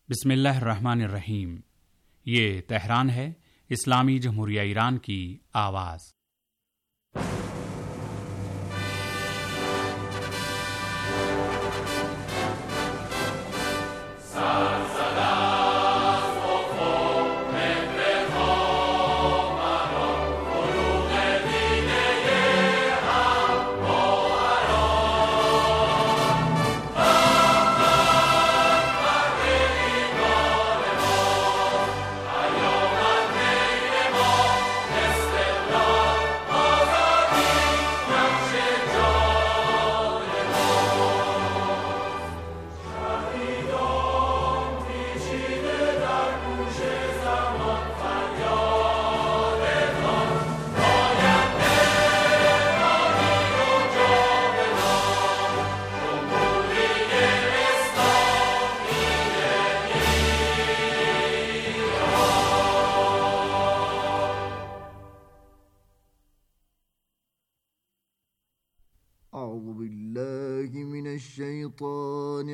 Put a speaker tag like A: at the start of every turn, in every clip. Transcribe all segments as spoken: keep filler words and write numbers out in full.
A: बिस्मिल्लाहिर्रहमानिर्रहीम। ये तेहरान है, इस्लामी जमहूरिया ईरान की आवाज़।
B: أعوذ بالله من الشيطان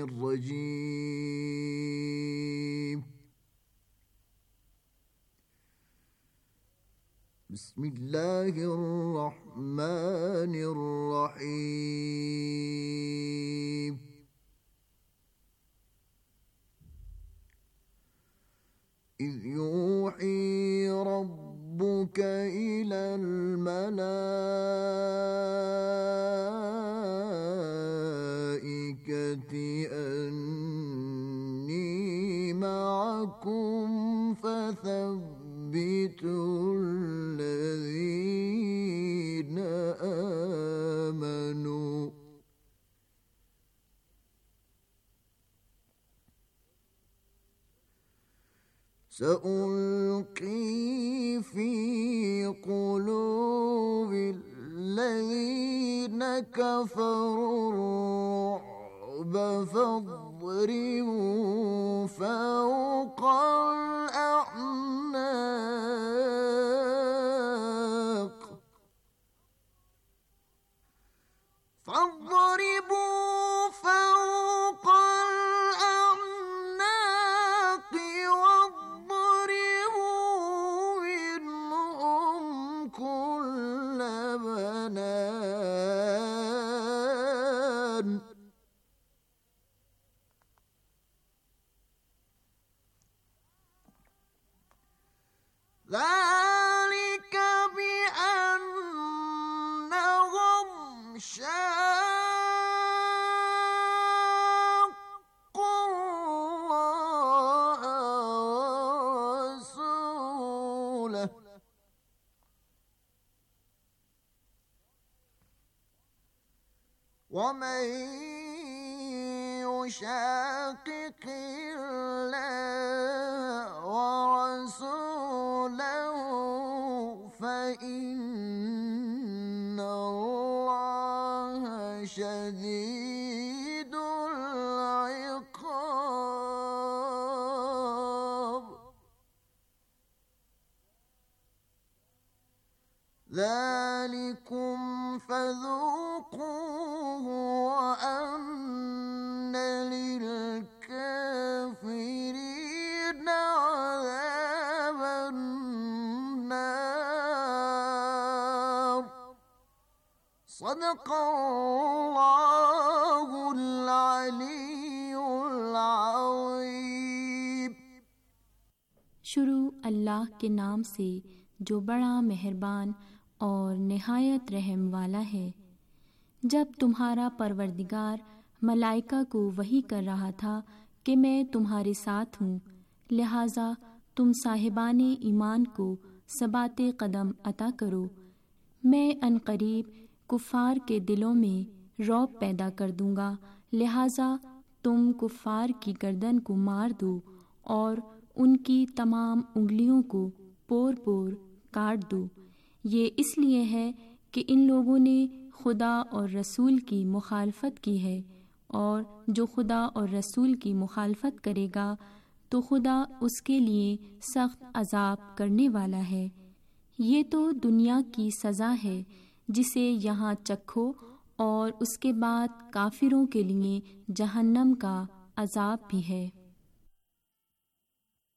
B: الرجيم. بسم الله الرحمن الرحيم. إذ يوحي ربك إلى الملائكة أني معكم فثبتوا الذين آمنوا. سألقي في قلوب الذين كفروا الرعب فاضربوا فوق الأعناق فاضربوا فوق الأعناق واضربوا منهم كل بنان. ذلك بأنهم شاقوا الله ورسوله ومن يشاقق الله ورسوله فإن الله شديد العقاب. ذلكم فذوقوه وأن للكافرين عذاب النار. صدق الله العلي العظيم.
C: शुरू अल्लाह के नाम से जो बड़ा मेहरबान और निहायत रहम वाला है। जब तुम्हारा परवरदिगार मलाइका को वही कर रहा था कि मैं तुम्हारे साथ हूँ, लिहाजा तुम साहिबाने ईमान को सबाते कदम अता करो। मैं अनकरीब कुफ़ार के दिलों में रौब पैदा कर दूँगा, लिहाजा तुम कुफ़ार की गर्दन को मार दो और उनकी तमाम उंगलियों को पोर पोर काट दो। ये इसलिए है कि इन लोगों ने खुदा और रसूल की मुखालफत की है, और जो खुदा और रसूल की मुखालफत करेगा तो खुदा उसके लिए सख्त अजाब करने वाला है। ये तो दुनिया की सज़ा है जिसे यहाँ चखो, और उसके बाद काफिरों के लिए जहन्नम का अजाब भी है।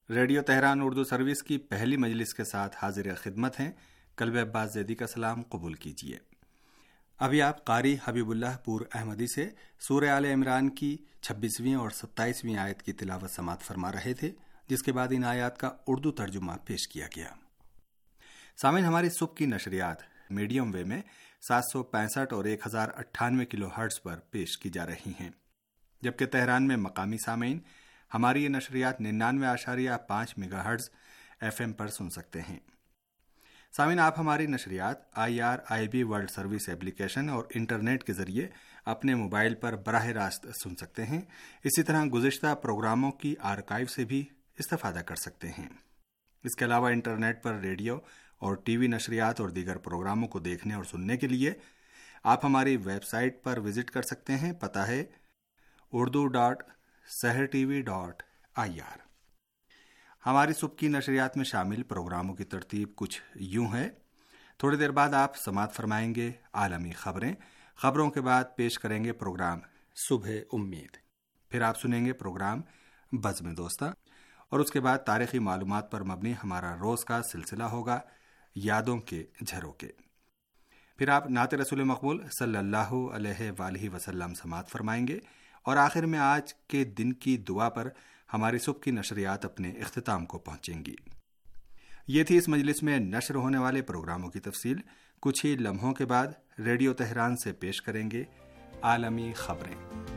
D: ریڈیو تہران اردو سروس کی پہلی مجلس کے ساتھ حاضر خدمت ہیں۔ قلب عباس زیدی کا سلام قبول کیجیے۔ ابھی آپ قاری حبیب اللہ پور احمدی سے سورہ آل عمران کی چھبیسویں اور ستائیسویں آیت کی تلاوت سماعت فرما رہے تھے، جس کے بعد ان آیات کا اردو ترجمہ پیش کیا گیا۔ سامعین، ہماری صبح کی نشریات میڈیم وے میں سات سو پینسٹھ اور ایک ہزار اٹھانوے کلو ہرٹز پر پیش کی جا رہی ہیں، جبکہ تہران میں مقامی سامعین ہماری یہ نشریات ننانوے اشاریہ پانچ میگا ہرٹز ایف ایم پر سن سکتے ہیں۔ سامعین، آپ ہماری نشریات I R I B world service application اور انٹرنیٹ کے ذریعے اپنے موبائل پر براہ راست سن سکتے ہیں۔ اسی طرح گزشتہ پروگراموں کی آرکائیو سے بھی استفادہ کر سکتے ہیں۔ اس کے علاوہ انٹرنیٹ پر ریڈیو اور ٹی وی نشریات اور دیگر پروگراموں کو دیکھنے اور سننے کے لیے آپ ہماری ویب سائٹ پر وزٹ کر سکتے ہیں۔ پتہ ہے اردو ڈاٹ سحر T V dot I R. ہماری صبح کی نشریات میں شامل پروگراموں کی ترتیب کچھ یوں ہے۔ تھوڑی دیر بعد آپ سماعت فرمائیں گے عالمی خبریں۔ خبروں کے بعد پیش کریں گے پروگرام صبح امید۔ پھر آپ سنیں گے پروگرام بزم دوستہ، اور اس کے بعد تاریخی معلومات پر مبنی ہمارا روز کا سلسلہ ہوگا یادوں کے جھروکے۔ پھر آپ نعت رسول مقبول صلی اللہ علیہ وآلہ وسلم سماعت فرمائیں گے، اور آخر میں آج کے دن کی دعا پر ہماری صبح کی نشریات اپنے اختتام کو پہنچیں گی۔ یہ تھی اس مجلس میں نشر ہونے والے پروگراموں کی تفصیل۔ کچھ ہی لمحوں کے بعد ریڈیو تہران سے پیش کریں گے عالمی خبریں۔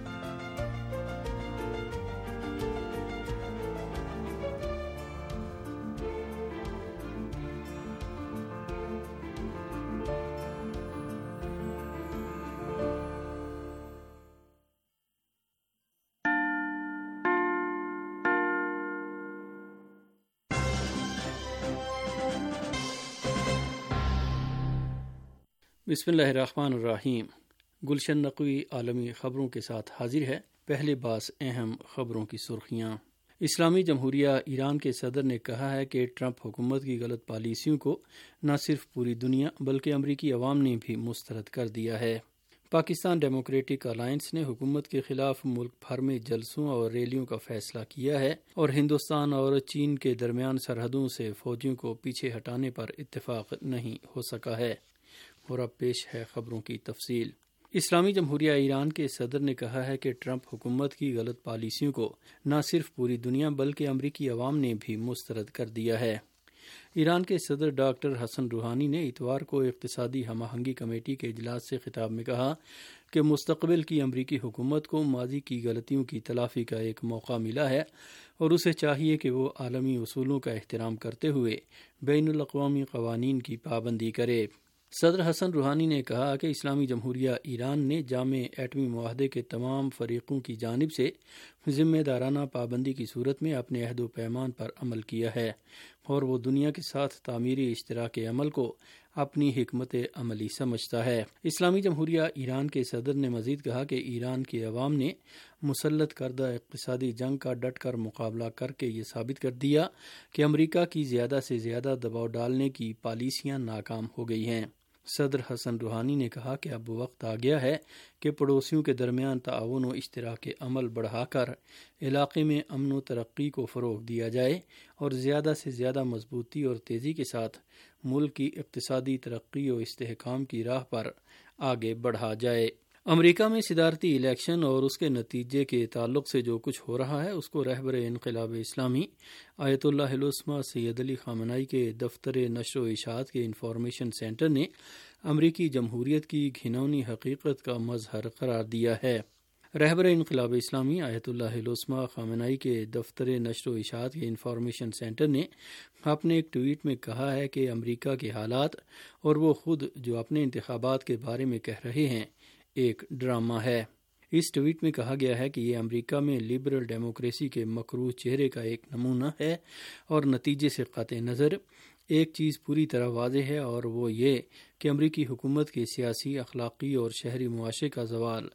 E: بسم اللہ الرحمن الرحیم۔ گلشن نقوی عالمی خبروں کے ساتھ حاضر ہے۔ پہلے باس اہم خبروں کی سرخیاں۔ اسلامی جمہوریہ ایران کے صدر نے کہا ہے کہ ٹرمپ حکومت کی غلط پالیسیوں کو نہ صرف پوری دنیا بلکہ امریکی عوام نے بھی مسترد کر دیا ہے۔ پاکستان ڈیموکریٹک الائنس نے حکومت کے خلاف ملک بھر میں جلسوں اور ریلیوں کا فیصلہ کیا ہے، اور ہندوستان اور چین کے درمیان سرحدوں سے فوجیوں کو پیچھے ہٹانے پر اتفاق نہیں ہو سکا ہے۔ اور اب پیش ہے خبروں کی تفصیل۔ اسلامی جمہوریہ ایران کے صدر نے کہا ہے کہ ٹرمپ حکومت کی غلط پالیسیوں کو نہ صرف پوری دنیا بلکہ امریکی عوام نے بھی مسترد کر دیا ہے۔ ایران کے صدر ڈاکٹر حسن روحانی نے اتوار کو اقتصادی ہم آہنگی کمیٹی کے اجلاس سے خطاب میں کہا کہ مستقبل کی امریکی حکومت کو ماضی کی غلطیوں کی تلافی کا ایک موقع ملا ہے، اور اسے چاہیے کہ وہ عالمی اصولوں کا احترام کرتے ہوئے بین الاقوامی قوانین کی پابندی کرے۔ صدر حسن روحانی نے کہا کہ اسلامی جمہوریہ ایران نے جامع ایٹمی معاہدے کے تمام فریقوں کی جانب سے ذمہ دارانہ پابندی کی صورت میں اپنے عہد و پیمان پر عمل کیا ہے، اور وہ دنیا کے ساتھ تعمیری اشتراک عمل کو اپنی حکمت عملی سمجھتا ہے۔ اسلامی جمہوریہ ایران کے صدر نے مزید کہا کہ ایران کے عوام نے مسلط کردہ اقتصادی جنگ کا ڈٹ کر مقابلہ کر کے یہ ثابت کر دیا کہ امریکہ کی زیادہ سے زیادہ دباؤ ڈالنے کی پالیسیاں ناکام ہو گئی ہیں۔ صدر حسن روحانی نے کہا کہ اب وقت آ گیا ہے کہ پڑوسیوں کے درمیان تعاون و اشتراک عمل بڑھا کر علاقے میں امن و ترقی کو فروغ دیا جائے، اور زیادہ سے زیادہ مضبوطی اور تیزی کے ساتھ ملک کی اقتصادی ترقی و استحکام کی راہ پر آگے بڑھا جائے۔ امریکہ میں صدارتی الیکشن اور اس کے نتیجے کے تعلق سے جو کچھ ہو رہا ہے، اس کو رہبر انقلاب اسلامی آیت اللہ العظمہ سید علی خامنہئی کے دفتر نشر و اشاعت کے انفارمیشن سینٹر نے امریکی جمہوریت کی گھناؤنی حقیقت کا مظہر قرار دیا ہے۔ رہبر انقلاب اسلامی آیت اللہ العظمہ خامنہئی کے دفتر نشر و اشاعت کے انفارمیشن سینٹر نے اپنے ایک ٹویٹ میں کہا ہے کہ امریکہ کے حالات اور وہ خود جو اپنے انتخابات کے بارے میں کہہ رہے ہیں ایک ڈرامہ ہے۔ اس ٹویٹ میں کہا گیا ہے کہ یہ امریکہ میں لبرل ڈیموکریسی کے مکروہ چہرے کا ایک نمونہ ہے، اور نتیجے سے قاطع نظر ایک چیز پوری طرح واضح ہے، اور وہ یہ کہ امریکی حکومت کے سیاسی، اخلاقی اور شہری معاشرے کا زوال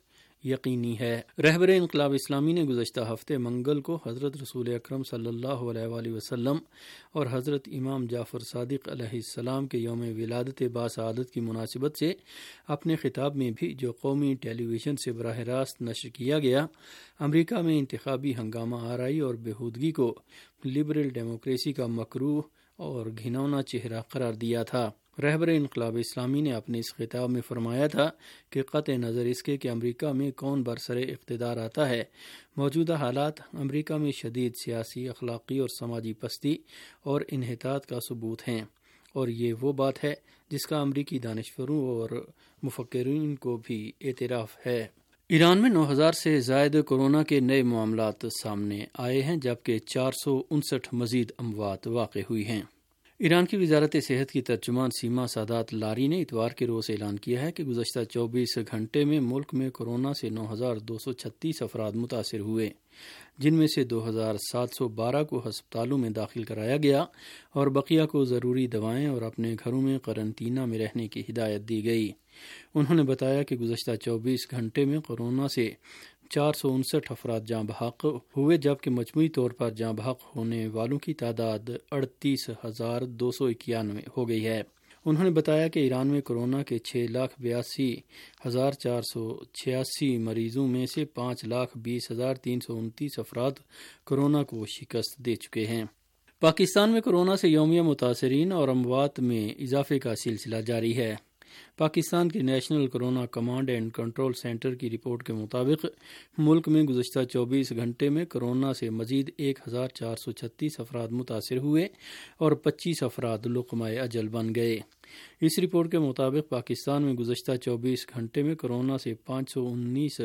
E: یقینی ہے۔ رہبر انقلاب اسلامی نے گزشتہ ہفتے منگل کو حضرت رسول اکرم صلی اللہ علیہ وآلہ وسلم اور حضرت امام جعفر صادق علیہ السلام کے یوم ولادت باسعادت کی مناسبت سے اپنے خطاب میں بھی جو قومی ٹیلی ویژن سے براہ راست نشر کیا گیا، امریکہ میں انتخابی ہنگامہ آرائی اور بےہودگی کو لبرل ڈیموکریسی کا مکروہ اور گھناؤنا چہرہ قرار دیا تھا۔ رہبر انقلاب اسلامی نے اپنے اس خطاب میں فرمایا تھا کہ قطع نظر اس کے کہ امریکہ میں کون برسر اقتدار آتا ہے، موجودہ حالات امریکہ میں شدید سیاسی، اخلاقی اور سماجی پستی اور انحطاط کا ثبوت ہیں، اور یہ وہ بات ہے جس کا امریکی دانشوروں اور مفکرین کو بھی اعتراف ہے۔ ایران میں نو ہزار سے زائد کورونا کے نئے معاملات سامنے آئے ہیں، جبکہ چار سو انسٹھ مزید اموات واقع ہوئی ہیں۔ ایران کی وزارت صحت کی ترجمان سیما سادات لاری نے اتوار کے روز اعلان کیا ہے کہ گزشتہ چوبیس گھنٹے میں ملک میں کورونا سے نو ہزار دو سو چھتیس افراد متاثر ہوئے، جن میں سے دو ہزار سات سو بارہ کو ہسپتالوں میں داخل کرایا گیا اور بقیہ کو ضروری دوائیں اور اپنے گھروں میں قرنطینہ میں رہنے کی ہدایت دی گئی۔ انہوں نے بتایا کہ گزشتہ چوبیس گھنٹے میں کورونا سے چار سو انسٹھ افراد جاں بحق ہوئے، جبکہ مجموعی طور پر جاں بحق ہونے والوں کی تعداد اڑتیس ہزار دو سو اکیانوے ہو گئی ہے۔ انہوں نے بتایا کہ ایران میں کورونا کے چھ لاکھ بیاسی ہزار چار سو چھیاسی مریضوں میں سے پانچ لاکھ بیس ہزار تین سو انتیس افراد کورونا کو شکست دے چکے ہیں۔ پاکستان میں کورونا سے یومیہ متاثرین اور اموات میں اضافے کا سلسلہ جاری ہے۔ پاکستان کے national corona command and control centre کی رپورٹ کے مطابق ملک میں گزشتہ چوبیس گھنٹے میں کورونا سے مزید ایک ہزار چار سو چھتیس افراد متاثر ہوئے اور پچیس افراد لقمہ اجل بن گئے۔ اس رپورٹ کے مطابق پاکستان میں گزشتہ چوبیس گھنٹے میں کورونا سے پانچ سو انیس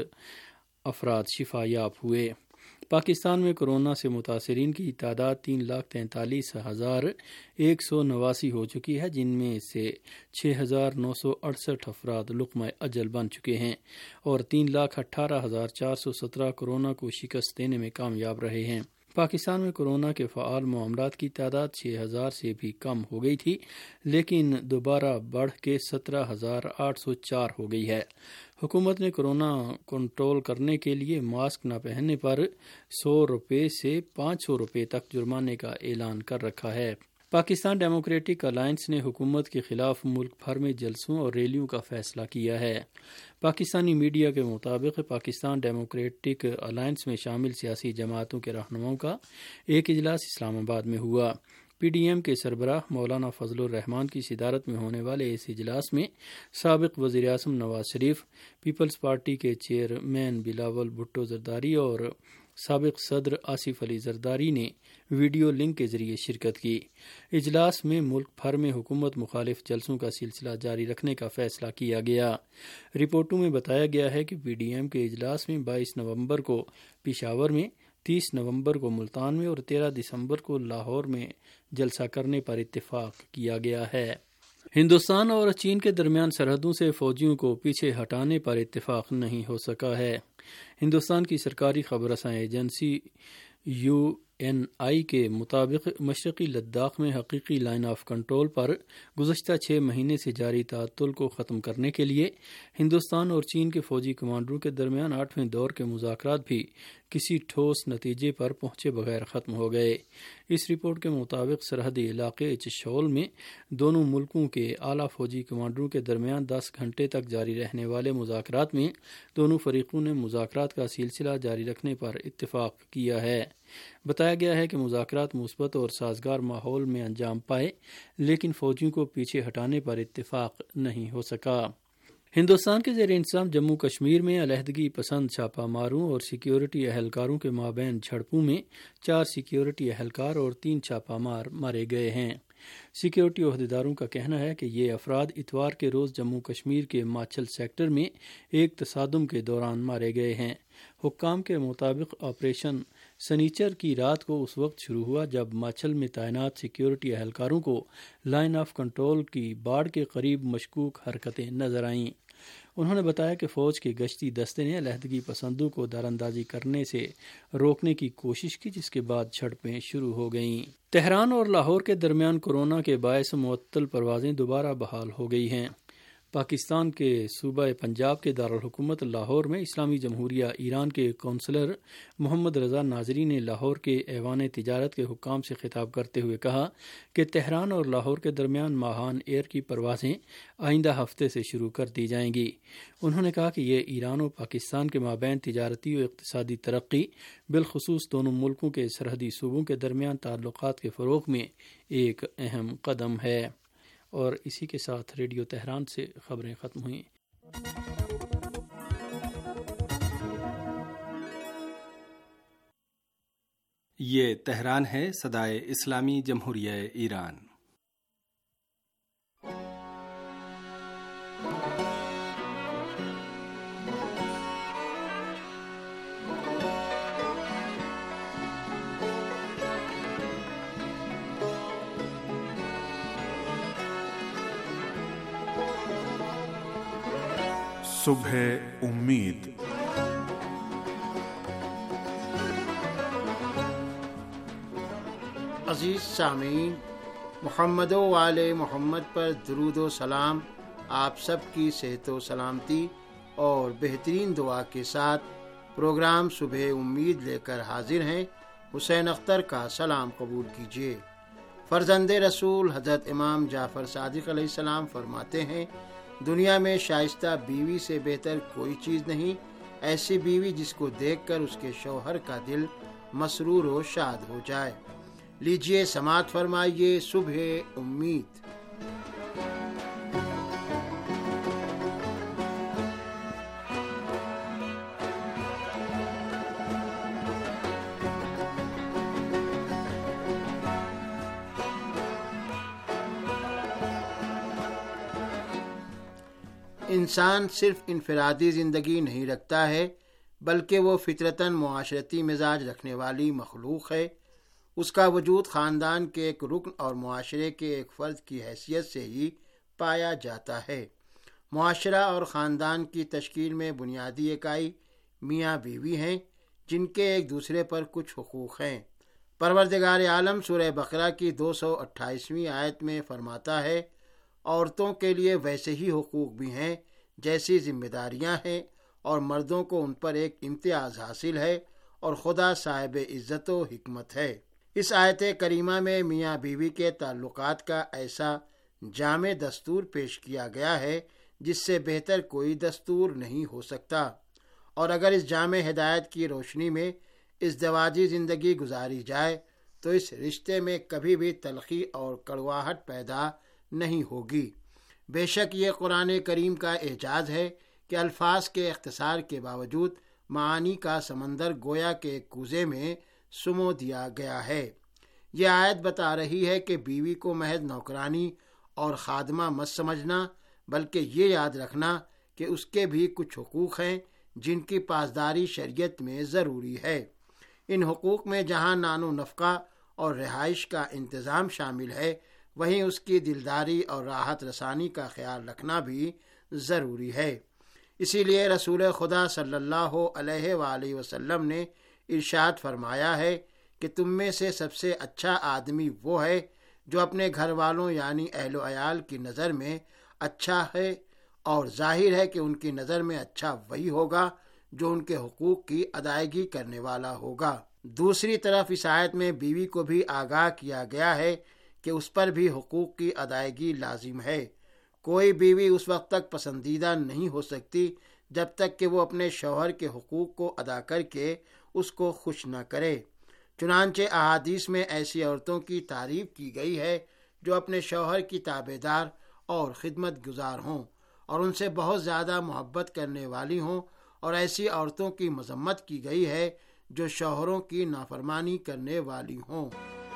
E: افراد شفا یاب ہوئے۔ پاکستان میں کورونا سے متاثرین کی تعداد تین لاکھ تینتالیس ہزار ایک سو نواسی ہو چکی ہے، جن میں سے چھ ہزار نو سو اڑسٹھ افراد لقمہ اجل بن چکے ہیں اور تین لاکھ اٹھارہ ہزار چار سو سترہ کورونا کو شکست دینے میں کامیاب رہے ہیں۔ پاکستان میں کورونا کے فعال معاملات کی تعداد چھ ہزار سے بھی کم ہو گئی تھی، لیکن دوبارہ بڑھ کے سترہ ہزار آٹھ سو چار ہو گئی ہے۔ حکومت نے کورونا کنٹرول کرنے کے لیے ماسک نہ پہننے پر سو روپے سے پانچ سو روپے تک جرمانے کا اعلان کر رکھا ہے۔ پاکستان ڈیموکریٹک الائنس نے حکومت کے خلاف ملک بھر میں جلسوں اور ریلیوں کا فیصلہ کیا ہے۔ پاکستانی میڈیا کے مطابق پاکستان ڈیموکریٹک الائنس میں شامل سیاسی جماعتوں کے رہنماؤں کا ایک اجلاس اسلام آباد میں ہوا۔ پی ڈی ایم کے سربراہ مولانا فضل الرحمان کی صدارت میں ہونے والے اس اجلاس میں سابق وزیر اعظم نواز شریف، پیپلز پارٹی کے چیئرمین بلاول بھٹو زرداری اور سابق صدر آصف علی زرداری نے ویڈیو لنک کے ذریعے شرکت کی۔ اجلاس میں ملک بھر میں حکومت مخالف جلسوں کا سلسلہ جاری رکھنے کا فیصلہ کیا گیا۔ رپورٹوں میں بتایا گیا ہے کہ پی ڈی ایم کے اجلاس میں بائیس نومبر کو پشاور میں، تیس نومبر کو ملتان میں اور تیرہ دسمبر کو لاہور میں جلسہ کرنے پر اتفاق کیا گیا ہے۔ ہندوستان اور چین کے درمیان سرحدوں سے فوجیوں کو پیچھے ہٹانے پر اتفاق نہیں ہو سکا ہے۔ ہندوستان کی سرکاری خبر رساں ایجنسی یو این آئی کے مطابق مشرقی لداخ میں حقیقی لائن آف کنٹرول پر گزشتہ چھ مہینے سے جاری تعطل کو ختم کرنے کے لیے ہندوستان اور چین کے فوجی کمانڈروں کے درمیان آٹھویں دور کے مذاکرات بھی کسی ٹھوس نتیجے پر پہنچے بغیر ختم ہو گئے۔ اس رپورٹ کے مطابق سرحدی علاقے چشول میں دونوں ملکوں کے اعلیٰ فوجی کمانڈروں کے درمیان دس گھنٹے تک جاری رہنے والے مذاکرات میں دونوں فریقوں نے مذاکرات کا سلسلہ جاری رکھنے پر اتفاق کیا ہے۔ بتایا گیا ہے کہ مذاکرات مثبت اور سازگار ماحول میں انجام پائے، لیکن فوجیوں کو پیچھے ہٹانے پر اتفاق نہیں ہو سکا۔ ہندوستان کے زیر انتظام جموں کشمیر میں علیحدگی پسند چھاپہ ماروں اور سیکیورٹی اہلکاروں کے مابین جھڑپوں میں چار سیکیورٹی اہلکار اور تین چھاپہ مار مارے گئے ہیں۔ سیکیورٹی عہدیداروں کا کہنا ہے کہ یہ افراد اتوار کے روز جموں کشمیر کے ماچل سیکٹر میں ایک تصادم کے دوران مارے گئے ہیں۔ حکام کے مطابق آپریشن سنیچر کی رات کو اس وقت شروع ہوا جب ماچل میں تعینات سیکیورٹی اہلکاروں کو لائن آف کنٹرول کی باڑ کے قریب مشکوک حرکتیں نظر آئیں۔ انہوں نے بتایا کہ فوج کے گشتی دستے نے علیحدگی پسندوں کو دراندازی کرنے سے روکنے کی کوشش کی، جس کے بعد جھڑپیں شروع ہو گئیں۔ تہران اور لاہور کے درمیان کورونا کے باعث معطل پروازیں دوبارہ بحال ہو گئی ہیں۔ پاکستان کے صوبہ پنجاب کے دارالحکومت لاہور میں اسلامی جمہوریہ ایران کے کونسلر محمد رضا ناظری نے لاہور کے ایوان تجارت کے حکام سے خطاب کرتے ہوئے کہا کہ تہران اور لاہور کے درمیان ماہان ایئر کی پروازیں آئندہ ہفتے سے شروع کر دی جائیں گی۔ انہوں نے کہا کہ یہ ایران و پاکستان کے مابین تجارتی و اقتصادی ترقی، بالخصوص دونوں ملکوں کے سرحدی صوبوں کے درمیان تعلقات کے فروغ میں ایک اہم قدم ہے۔ اور اسی کے ساتھ ریڈیو تہران سے خبریں ختم ہوئیں۔
D: یہ تہران ہے، صدائے اسلامی جمہوریہ ایران۔
F: صبح امید۔
G: عزیز سامعین، محمد و آل محمد پر درود و سلام آپ سب کی صحت و سلامتی اور بہترین دعا کے ساتھ پروگرام صبح امید لے کر حاضر ہیں۔ حسین اختر کا سلام قبول کیجیے۔ فرزند رسول حضرت امام جعفر صادق علیہ السلام فرماتے ہیں، دنیا میں شائستہ بیوی سے بہتر کوئی چیز نہیں، ایسی بیوی جس کو دیکھ کر اس کے شوہر کا دل مسرور و شاد ہو جائے۔ لیجئے سماعت فرمائیے صبح امید۔ انسان صرف انفرادی زندگی نہیں رکھتا ہے، بلکہ وہ فطرتاً معاشرتی مزاج رکھنے والی مخلوق ہے۔ اس کا وجود خاندان کے ایک رکن اور معاشرے کے ایک فرد کی حیثیت سے ہی پایا جاتا ہے۔ معاشرہ اور خاندان کی تشکیل میں بنیادی اکائی میاں بیوی ہیں، جن کے ایک دوسرے پر کچھ حقوق ہیں۔ پروردگار عالم سورہ بقرہ کی دو سو اٹھائیسویں آیت میں فرماتا ہے، عورتوں کے لیے ویسے ہی حقوق بھی ہیں جیسی ذمہ داریاں ہیں، اور مردوں کو ان پر ایک امتیاز حاصل ہے، اور خدا صاحب عزت و حکمت ہے۔ اس آیت کریمہ میں میاں بیوی کے تعلقات کا ایسا جامع دستور پیش کیا گیا ہے جس سے بہتر کوئی دستور نہیں ہو سکتا، اور اگر اس جامع ہدایت کی روشنی میں ازدواجی زندگی گزاری جائے تو اس رشتے میں کبھی بھی تلخی اور کڑواہٹ پیدا نہیں ہوگی۔ بے شک یہ قرآن کریم کا اعجاز ہے کہ الفاظ کے اختصار کے باوجود معانی کا سمندر گویا کے ایک کوزے میں سمو دیا گیا ہے۔ یہ آیت بتا رہی ہے کہ بیوی کو محض نوکرانی اور خادمہ مت سمجھنا، بلکہ یہ یاد رکھنا کہ اس کے بھی کچھ حقوق ہیں جن کی پاسداری شریعت میں ضروری ہے۔ ان حقوق میں جہاں نان و نفقہ اور رہائش کا انتظام شامل ہے، وہیں اس کی دلداری اور راحت رسانی کا خیال رکھنا بھی ضروری ہے۔ اسی لیے رسول خدا صلی اللہ علیہ وآلہ وسلم نے ارشاد فرمایا ہے کہ تم میں سے سب سے اچھا آدمی وہ ہے جو اپنے گھر والوں یعنی اہل و عیال کی نظر میں اچھا ہے، اور ظاہر ہے کہ ان کی نظر میں اچھا وہی ہوگا جو ان کے حقوق کی ادائیگی کرنے والا ہوگا۔ دوسری طرف اس آیت میں بیوی کو بھی آگاہ کیا گیا ہے کہ اس پر بھی حقوق کی ادائیگی لازم ہے۔ کوئی بیوی اس وقت تک پسندیدہ نہیں ہو سکتی جب تک کہ وہ اپنے شوہر کے حقوق کو ادا کر کے اس کو خوش نہ کرے۔ چنانچہ احادیث میں ایسی عورتوں کی تعریف کی گئی ہے جو اپنے شوہر کی تابع دار اور خدمت گزار ہوں اور ان سے بہت زیادہ محبت کرنے والی ہوں، اور ایسی عورتوں کی مذمت کی گئی ہے جو شوہروں کی نافرمانی کرنے والی ہوں۔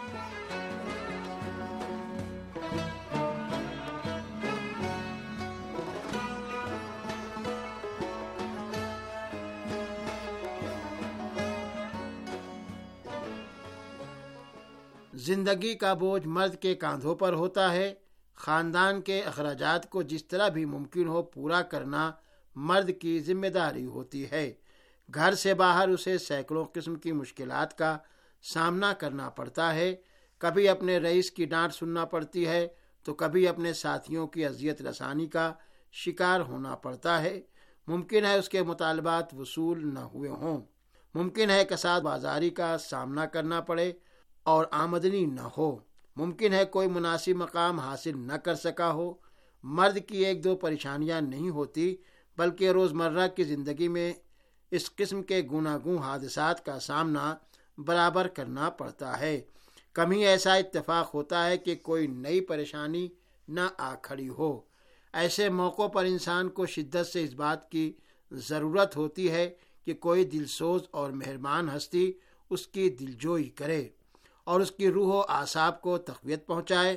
G: زندگی کا بوجھ مرد کے کاندھوں پر ہوتا ہے۔ خاندان کے اخراجات کو جس طرح بھی ممکن ہو پورا کرنا مرد کی ذمہ داری ہوتی ہے۔ گھر سے باہر اسے سینکڑوں قسم کی مشکلات کا سامنا کرنا پڑتا ہے۔ کبھی اپنے رئیس کی ڈانٹ سننا پڑتی ہے تو کبھی اپنے ساتھیوں کی اذیت رسانی کا شکار ہونا پڑتا ہے، ممکن ہے اس کے مطالبات وصول نہ ہوئے ہوں، ممکن ہے کساد بازاری کا سامنا کرنا پڑے اور آمدنی نہ ہو، ممکن ہے کوئی مناسب مقام حاصل نہ کر سکا ہو۔ مرد کی ایک دو پریشانیاں نہیں ہوتی، بلکہ روزمرہ کی زندگی میں اس قسم کے گوناگون حادثات کا سامنا برابر کرنا پڑتا ہے۔ کم ہی ایسا اتفاق ہوتا ہے کہ کوئی نئی پریشانی نہ آ کھڑی ہو۔ ایسے موقعوں پر انسان کو شدت سے اس بات کی ضرورت ہوتی ہے کہ کوئی دلسوز اور مہربان ہستی اس کی دلجوئی کرے اور اس کی روح و اعصاب کو تقویت پہنچائے۔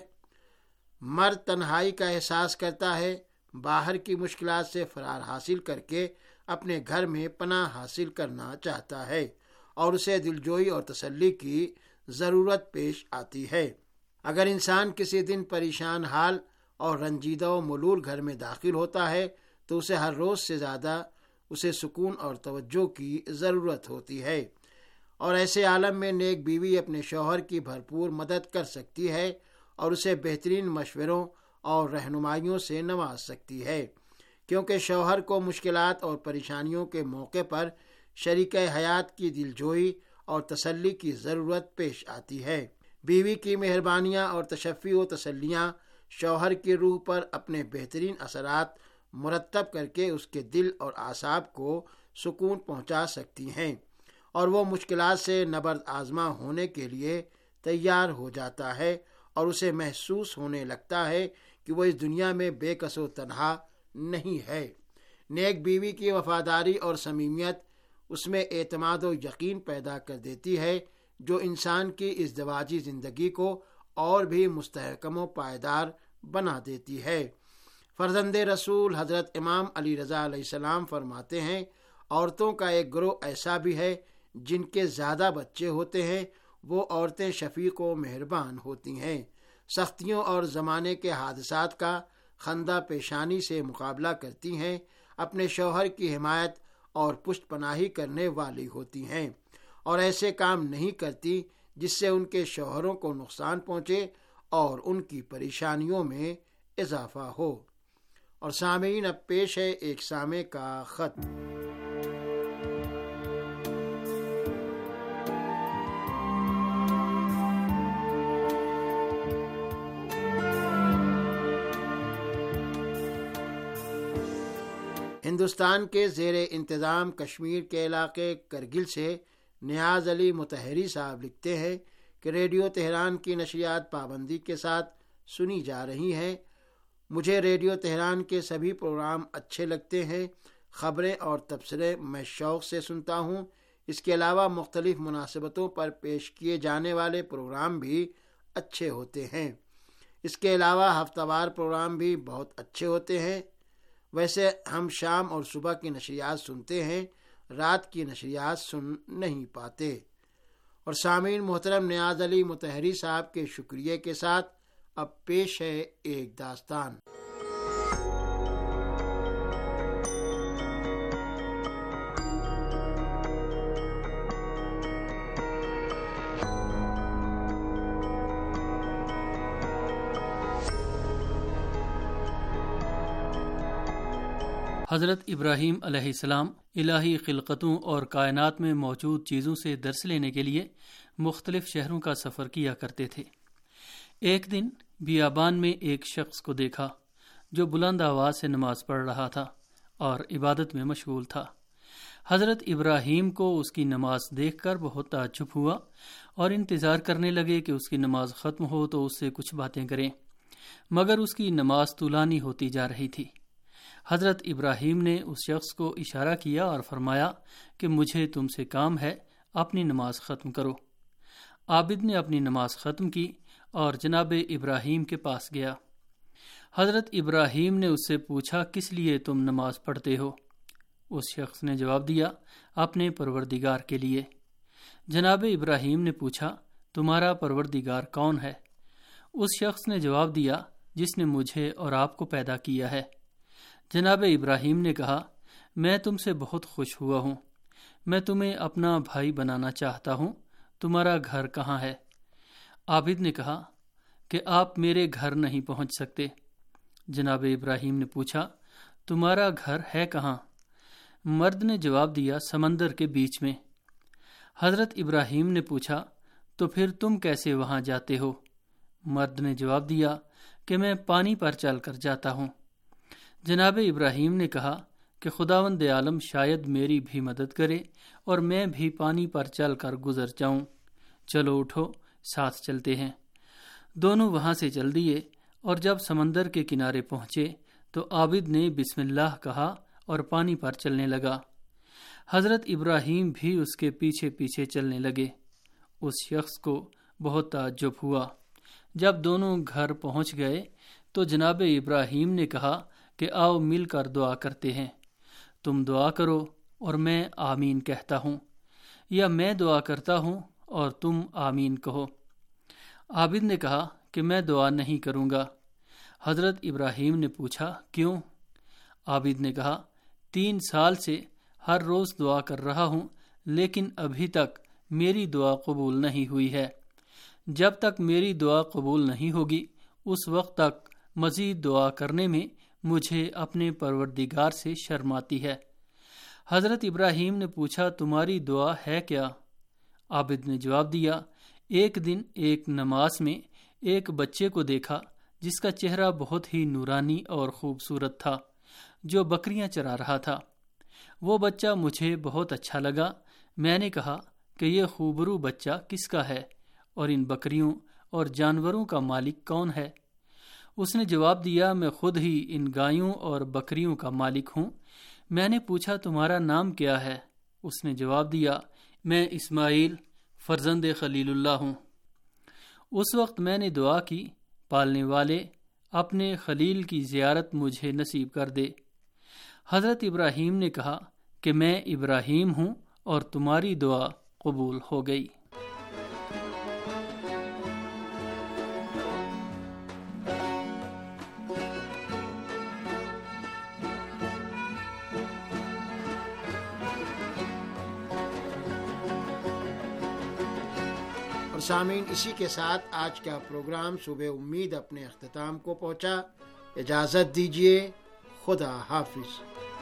G: مرد تنہائی کا احساس کرتا ہے، باہر کی مشکلات سے فرار حاصل کر کے اپنے گھر میں پناہ حاصل کرنا چاہتا ہے اور اسے دلجوئی اور تسلی کی ضرورت پیش آتی ہے۔ اگر انسان کسی دن پریشان حال اور رنجیدہ و ملول گھر میں داخل ہوتا ہے تو اسے ہر روز سے زیادہ اسے سکون اور توجہ کی ضرورت ہوتی ہے، اور ایسے عالم میں نیک بیوی اپنے شوہر کی بھرپور مدد کر سکتی ہے اور اسے بہترین مشوروں اور رہنمائیوں سے نواز سکتی ہے، کیونکہ شوہر کو مشکلات اور پریشانیوں کے موقع پر شریک حیات کی دلجوئی اور تسلی کی ضرورت پیش آتی ہے۔ بیوی کی مہربانیاں اور تشفی و تسلیاں شوہر کی روح پر اپنے بہترین اثرات مرتب کر کے اس کے دل اور اعصاب کو سکون پہنچا سکتی ہیں، اور وہ مشکلات سے نبرد آزما ہونے کے لیے تیار ہو جاتا ہے، اور اسے محسوس ہونے لگتا ہے کہ وہ اس دنیا میں بے کس و تنہا نہیں ہے۔ نیک بیوی کی وفاداری اور صمیمیت اس میں اعتماد و یقین پیدا کر دیتی ہے، جو انسان کی ازدواجی زندگی کو اور بھی مستحکم و پائیدار بنا دیتی ہے۔ فرزند رسول حضرت امام علی رضا علیہ السلام فرماتے ہیں، عورتوں کا ایک گروہ ایسا بھی ہے جن کے زیادہ بچے ہوتے ہیں، وہ عورتیں شفیق و مہربان ہوتی ہیں، سختیوں اور زمانے کے حادثات کا خندہ پیشانی سے مقابلہ کرتی ہیں، اپنے شوہر کی حمایت اور پشت پناہی کرنے والی ہوتی ہیں، اور ایسے کام نہیں کرتی جس سے ان کے شوہروں کو نقصان پہنچے اور ان کی پریشانیوں میں اضافہ ہو۔ اور سامعین، اب پیش ہے ایک سامع کا خط۔ ہندوستان کے زیر انتظام کشمیر کے علاقے کرگل سے نیاز علی مطہری صاحب لکھتے ہیں کہ ریڈیو تہران کی نشریات پابندی کے ساتھ سنی جا رہی ہیں۔ مجھے ریڈیو تہران کے سبھی پروگرام اچھے لگتے ہیں، خبریں اور تبصرے میں شوق سے سنتا ہوں۔ اس کے علاوہ مختلف مناسبتوں پر پیش کیے جانے والے پروگرام بھی اچھے ہوتے ہیں۔ اس کے علاوہ ہفتہ وار پروگرام بھی بہت اچھے ہوتے ہیں۔ ویسے ہم شام اور صبح کی نشریات سنتے ہیں، رات کی نشریات سن نہیں پاتے۔ اور سامعین، محترم نیاز علی مطہری صاحب کے شکریہ کے ساتھ اب پیش ہے ایک داستان۔
E: حضرت ابراہیم علیہ السلام الہی خلقتوں اور کائنات میں موجود چیزوں سے درس لینے کے لیے مختلف شہروں کا سفر کیا کرتے تھے۔ ایک دن بیابان میں ایک شخص کو دیکھا جو بلند آواز سے نماز پڑھ رہا تھا اور عبادت میں مشغول تھا۔ حضرت ابراہیم کو اس کی نماز دیکھ کر بہت تعجب ہوا اور انتظار کرنے لگے کہ اس کی نماز ختم ہو تو اس سے کچھ باتیں کریں، مگر اس کی نماز طولانی ہوتی جا رہی تھی۔ حضرت ابراہیم نے اس شخص کو اشارہ کیا اور فرمایا کہ مجھے تم سے کام ہے، اپنی نماز ختم کرو۔ عابد نے اپنی نماز ختم کی اور جناب ابراہیم کے پاس گیا۔ حضرت ابراہیم نے اس سے پوچھا، کس لیے تم نماز پڑھتے ہو؟ اس شخص نے جواب دیا، اپنے پروردگار کے لیے۔ جناب ابراہیم نے پوچھا، تمہارا پروردگار کون ہے؟ اس شخص نے جواب دیا، جس نے مجھے اور آپ کو پیدا کیا ہے۔ جناب ابراہیم نے کہا، میں تم سے بہت خوش ہوا ہوں، میں تمہیں اپنا بھائی بنانا چاہتا ہوں، تمہارا گھر کہاں ہے؟ عابد نے کہا کہ آپ میرے گھر نہیں پہنچ سکتے۔ جناب ابراہیم نے پوچھا، تمہارا گھر ہے کہاں؟ مرد نے جواب دیا، سمندر کے بیچ میں۔ حضرت ابراہیم نے پوچھا، تو پھر تم کیسے وہاں جاتے ہو؟ مرد نے جواب دیا کہ میں پانی پر چل کر جاتا ہوں۔ جناب ابراہیم نے کہا کہ خداوند عالم شاید میری بھی مدد کرے اور میں بھی پانی پر چل کر گزر جاؤں۔ چلو اٹھو، ساتھ چلتے ہیں۔ دونوں وہاں سے چل دیے، اور جب سمندر کے کنارے پہنچے تو عابد نے بسم اللہ کہا اور پانی پر چلنے لگا۔ حضرت ابراہیم بھی اس کے پیچھے پیچھے چلنے لگے۔ اس شخص کو بہت تعجب ہوا۔ جب دونوں گھر پہنچ گئے تو جناب ابراہیم نے کہا کہ آؤ مل کر دعا کرتے ہیں۔ تم دعا کرو اور میں آمین کہتا ہوں، یا میں دعا کرتا ہوں اور تم آمین کہو۔ عابد نے کہا کہ میں دعا نہیں کروں گا۔ حضرت ابراہیم نے پوچھا، کیوں؟ عابد نے کہا، تین سال سے ہر روز دعا کر رہا ہوں، لیکن ابھی تک میری دعا قبول نہیں ہوئی ہے۔ جب تک میری دعا قبول نہیں ہوگی اس وقت تک مزید دعا کرنے میں مجھے اپنے پروردگار سے شرم آتی ہے۔ حضرت ابراہیم نے پوچھا، تمہاری دعا ہے کیا؟ عابد نے جواب دیا، ایک دن ایک نماز میں ایک بچے کو دیکھا جس کا چہرہ بہت ہی نورانی اور خوبصورت تھا، جو بکریاں چرا رہا تھا۔ وہ بچہ مجھے بہت اچھا لگا۔ میں نے کہا کہ یہ خوبرو بچہ کس کا ہے اور ان بکریوں اور جانوروں کا مالک کون ہے؟ اس نے جواب دیا، میں خود ہی ان گایوں اور بکریوں کا مالک ہوں۔ میں نے پوچھا، تمہارا نام کیا ہے؟ اس نے جواب دیا، میں اسماعیل فرزند خلیل اللہ ہوں۔ اس وقت میں نے دعا کی، پالنے والے اپنے خلیل کی زیارت مجھے نصیب کر دے۔ حضرت ابراہیم نے کہا کہ میں ابراہیم ہوں اور تمہاری دعا قبول ہو گئی۔
G: اور سامعین، اسی کے ساتھ آج کا پروگرام صبح امید اپنے اختتام کو پہنچا۔ اجازت دیجیے، خدا حافظ۔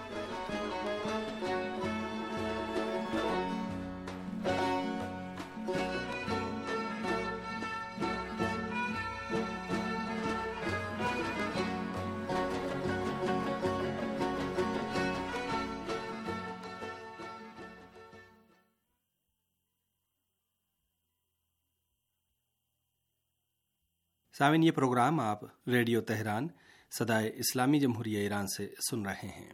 D: سامعین، یہ پروگرام آپ ریڈیو تہران صدائے اسلامی جمہوریہ ایران سے سن رہے ہیں۔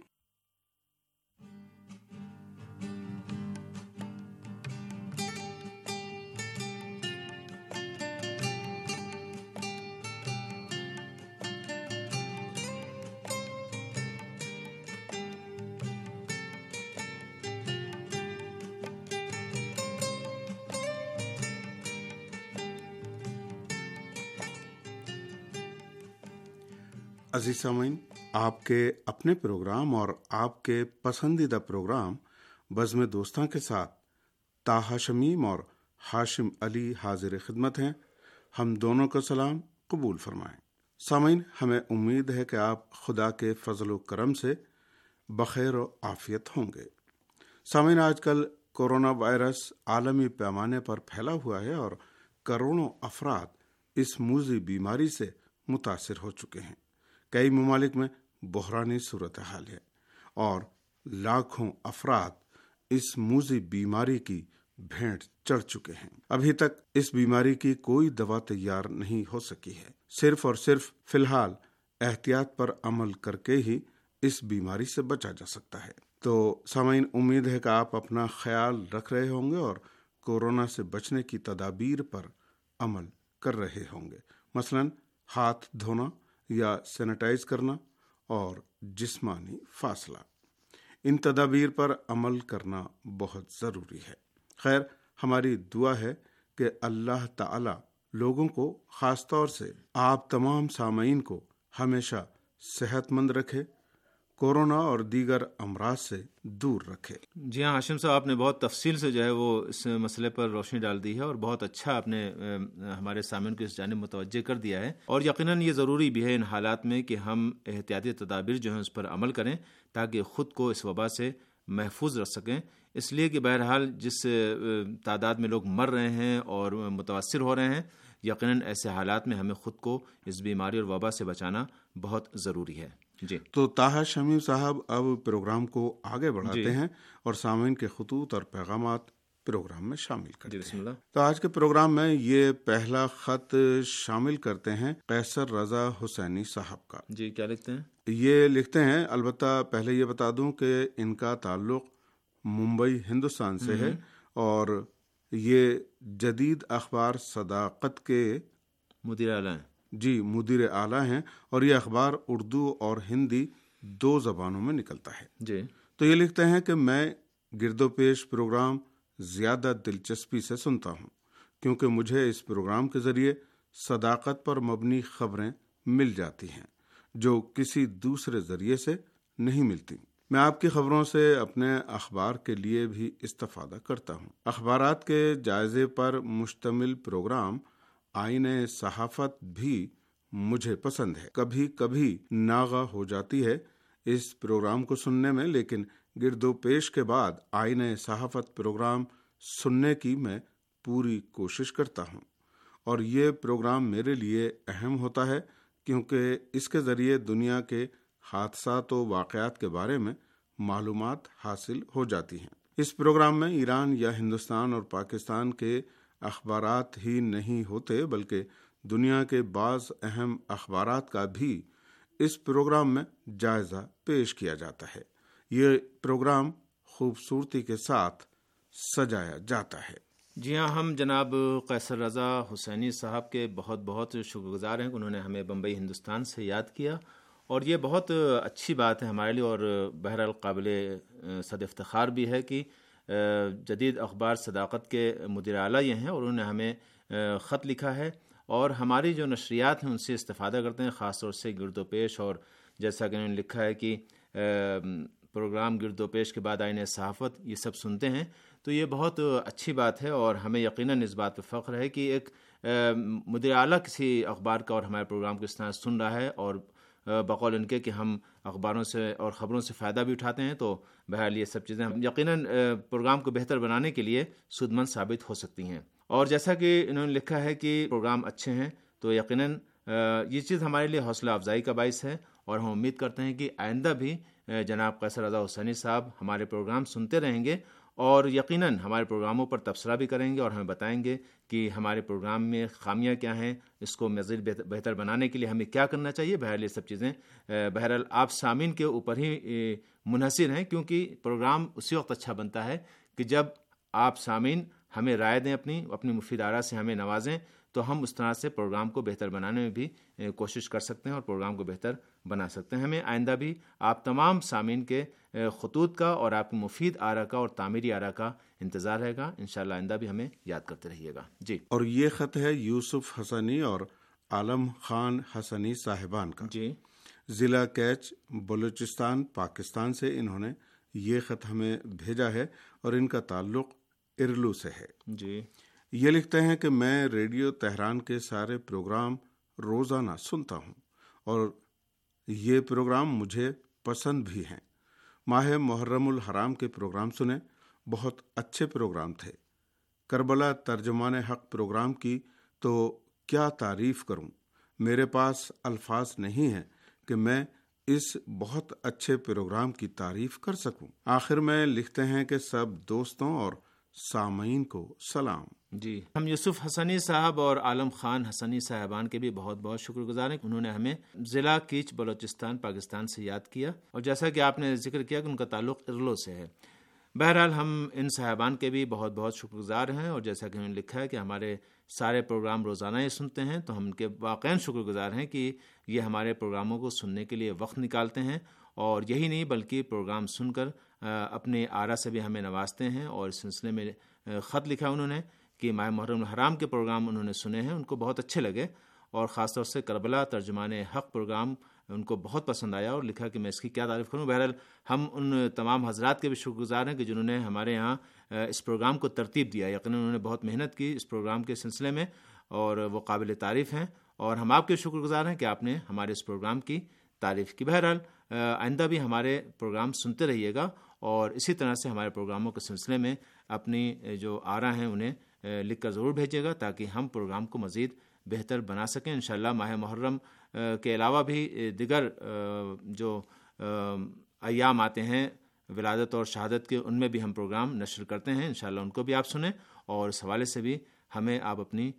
F: عزیز سامعین، آپ کے اپنے پروگرام اور آپ کے پسندیدہ پروگرام بزم دوستاں کے ساتھ طاہا شمیم اور ہاشم علی حاضر خدمت ہیں۔ ہم دونوں کا سلام قبول فرمائیں۔ سامعین، ہمیں امید ہے کہ آپ خدا کے فضل و کرم سے بخیر و عافیت ہوں گے۔ سامعین، آج کل کورونا وائرس عالمی پیمانے پر پھیلا ہوا ہے اور کروڑوں افراد اس موذی بیماری سے متاثر ہو چکے ہیں۔ کئی ممالک میں بحرانی صورتحال ہے اور لاکھوں افراد اس موذی بیماری کی بھینٹ چڑھ چکے ہیں۔ ابھی تک اس بیماری کی کوئی دوا تیار نہیں ہو سکی ہے۔ صرف اور صرف فی الحال احتیاط پر عمل کر کے ہی اس بیماری سے بچا جا سکتا ہے۔ تو سامعین، امید ہے کہ آپ اپنا خیال رکھ رہے ہوں گے اور کورونا سے بچنے کی تدابیر پر عمل کر رہے ہوں گے، مثلاً ہاتھ دھونا یا سینیٹائز کرنا اور جسمانی فاصلہ۔ ان تدابیر پر عمل کرنا بہت ضروری ہے۔ خیر، ہماری دعا ہے کہ اللہ تعالی لوگوں کو، خاص طور سے آپ تمام سامعین کو، ہمیشہ صحت مند رکھے، کورونا اور دیگر امراض سے دور رکھے۔
H: جی ہاں ہاشم صاحب، آپ نے بہت تفصیل سے جو ہے وہ اس مسئلے پر روشنی ڈال دی ہے اور بہت اچھا آپ نے ہمارے سامعین کو اس جانب متوجہ کر دیا ہے، اور یقیناً یہ ضروری بھی ہے ان حالات میں کہ ہم احتیاطی تدابیر جو ہیں اس پر عمل کریں تاکہ خود کو اس وبا سے محفوظ رکھ سکیں، اس لیے کہ بہرحال جس تعداد میں لوگ مر رہے ہیں اور متاثر ہو رہے ہیں، یقیناً ایسے حالات میں ہمیں خود کو اس بیماری اور وبا سے بچانا بہت ضروری ہے۔ جی
F: تو طاہر شمیم صاحب اب پروگرام کو آگے بڑھاتے جی. ہیں اور سامعین کے خطوط اور پیغامات پروگرام میں شامل کرتے
H: جی بسم اللہ۔
F: ہیں۔ تو آج کے پروگرام میں یہ پہلا خط شامل کرتے ہیں قیصر رضا حسینی صاحب کا۔
H: جی کیا لکھتے ہیں؟
F: یہ لکھتے ہیں، البتہ پہلے یہ بتا دوں کہ ان کا تعلق ممبئی ہندوستان سے ہے اور یہ جدید اخبار صداقت کے
H: مدیر اعلیٰ ہیں۔
F: جی مدیر اعلیٰ ہیں، اور یہ اخبار اردو اور ہندی دو زبانوں میں نکلتا ہے۔
H: جی
F: تو یہ لکھتے ہیں کہ میں گرد و پیش پروگرام زیادہ دلچسپی سے سنتا ہوں کیونکہ مجھے اس پروگرام کے ذریعے صداقت پر مبنی خبریں مل جاتی ہیں جو کسی دوسرے ذریعے سے نہیں ملتی۔ میں آپ کی خبروں سے اپنے اخبار کے لیے بھی استفادہ کرتا ہوں۔ اخبارات کے جائزے پر مشتمل پروگرام آئین صحافت بھی مجھے پسند ہے۔ کبھی کبھی ناغہ ہو جاتی ہے اس پروگرام کو سننے میں، لیکن گرد و پیش کے بعد آئین صحافت پروگرام سننے کی میں پوری کوشش کرتا ہوں، اور یہ پروگرام میرے لیے اہم ہوتا ہے کیونکہ اس کے ذریعے دنیا کے حادثات و واقعات کے بارے میں معلومات حاصل ہو جاتی ہیں۔ اس پروگرام میں ایران یا ہندوستان اور پاکستان کے اخبارات ہی نہیں ہوتے بلکہ دنیا کے بعض اہم اخبارات کا بھی اس پروگرام میں جائزہ پیش کیا جاتا ہے۔ یہ پروگرام خوبصورتی کے ساتھ سجایا جاتا ہے۔
H: جی ہاں، ہم جناب قیصر رضا حسینی صاحب کے بہت بہت شکر گزار ہیں کہ انہوں نے ہمیں بمبئی ہندوستان سے یاد کیا، اور یہ بہت اچھی بات ہے ہمارے لیے، اور بہرحال قابل صد افتخار بھی ہے کہ جدید اخبار صداقت کے مدیر اعلیٰ یہ ہیں اور انہوں نے ہمیں خط لکھا ہے، اور ہماری جو نشریات ہیں ان سے استفادہ کرتے ہیں، خاص طور سے گرد و پیش، اور جیسا کہ انہوں نے لکھا ہے کہ پروگرام گرد و پیش کے بعد آئین صحافت یہ سب سنتے ہیں، تو یہ بہت اچھی بات ہے، اور ہمیں یقیناً اس بات پہ فخر ہے کہ ایک مدیر اعلیٰ کسی اخبار کا اور ہمارے پروگرام کو اس طرح سن رہا ہے، اور بقول ان کے کہ ہم اخباروں سے اور خبروں سے فائدہ بھی اٹھاتے ہیں، تو بہرحال یہ سب چیزیں یقیناً پروگرام کو بہتر بنانے کے لیے سود مند ثابت ہو سکتی ہیں۔ اور جیسا کہ انہوں نے لکھا ہے کہ پروگرام اچھے ہیں، تو یقیناً یہ چیز ہمارے لیے حوصلہ افزائی کا باعث ہے، اور ہم امید کرتے ہیں کہ آئندہ بھی جناب قیصر رضا حسینی صاحب ہمارے پروگرام سنتے رہیں گے، اور یقیناً ہمارے پروگراموں پر تبصرہ بھی کریں گے اور ہمیں بتائیں گے کہ ہمارے پروگرام میں خامیاں کیا ہیں، اس کو مزید بہتر بنانے کے لیے ہمیں کیا کرنا چاہیے۔ بہرحال یہ سب چیزیں بہرحال آپ سامعین کے اوپر ہی منحصر ہیں، کیونکہ پروگرام اسی وقت اچھا بنتا ہے کہ جب آپ سامعین ہمیں رائے دیں، اپنی اپنی مفید آراء سے ہمیں نوازیں، تو ہم اس طرح سے پروگرام کو بہتر بنانے میں بھی کوشش کر سکتے ہیں اور پروگرام کو بہتر بنا سکتے ہیں۔ ہمیں آئندہ بھی آپ تمام سامعین کے خطوط کا اور آپ کی مفید آراء کا اور تعمیری آراء کا انتظار رہے گا۔ انشاءاللہ آئندہ بھی ہمیں یاد کرتے رہیے گا۔ جی
F: اور یہ خط ہے یوسف حسنی اور عالم خان حسنی صاحبان کا۔
H: جی
F: ضلع کیچ بلوچستان پاکستان سے انہوں نے یہ خط ہمیں بھیجا ہے اور ان کا تعلق ارلو سے ہے۔
H: جی
F: یہ لکھتے ہیں کہ میں ریڈیو تہران کے سارے پروگرام روزانہ سنتا ہوں اور یہ پروگرام مجھے پسند بھی ہیں۔ ماہ محرم الحرام کے پروگرام سنے، بہت اچھے پروگرام تھے۔ کربلا ترجمان حق پروگرام کی تو کیا تعریف کروں، میرے پاس الفاظ نہیں ہیں کہ میں اس بہت اچھے پروگرام کی تعریف کر سکوں۔ آخر میں لکھتے ہیں کہ سب دوستوں اور سامعین کو سلام۔
H: جی ہم یوسف حسنی صاحب اور عالم خان حسنی صاحبان کے بھی بہت بہت شکر گزار ہیں، انہوں نے ہمیں ضلع کیچ بلوچستان پاکستان سے یاد کیا، اور جیسا کہ آپ نے ذکر کیا کہ ان کا تعلق ارلو سے ہے۔ بہرحال ہم ان صاحبان کے بھی بہت بہت شکر گزار ہیں، اور جیسا کہ انہوں نے لکھا ہے کہ ہمارے سارے پروگرام روزانہ ہی سنتے ہیں، تو ہم ان کے واقعاً شکر گزار ہیں کہ یہ ہمارے پروگراموں کو سننے کے لیے وقت نکالتے ہیں، اور یہی نہیں بلکہ پروگرام سن کر اپنے آراء سے بھی ہمیں نوازتے ہیں۔ اور اس سلسلے میں خط لکھا انہوں نے کہ ماہ محرم الحرام کے پروگرام انہوں نے سنے ہیں، ان کو بہت اچھے لگے، اور خاص طور سے کربلا ترجمان حق پروگرام ان کو بہت پسند آیا اور لکھا کہ میں اس کی کیا تعریف کروں. بہرحال ہم ان تمام حضرات کے بھی شکر گزار ہیں کہ جنہوں نے ہمارے یہاں اس پروگرام کو ترتیب دیا. یقیناً انہوں نے بہت محنت کی اس پروگرام کے سلسلے میں اور وہ قابل تعریف ہیں, اور ہم آپ کے شکر گزار ہیں کہ آپ نے ہمارے اس پروگرام کی تعریف کی. بہرحال آئندہ بھی ہمارے پروگرام سنتے رہیے گا اور اسی طرح سے ہمارے پروگراموں کے سلسلے میں اپنی جو آراء ہیں انہیں لکھ کر ضرور بھیجیے گا تاکہ ہم پروگرام کو مزید بہتر بنا سکیں. انشاءاللہ ماہ محرم کے علاوہ بھی دیگر جو ایام آتے ہیں ولادت اور شہادت کے, ان میں بھی ہم پروگرام نشر کرتے ہیں. انشاءاللہ ان کو بھی آپ سنیں اور اس حوالے سے بھی ہمیں آپ اپنی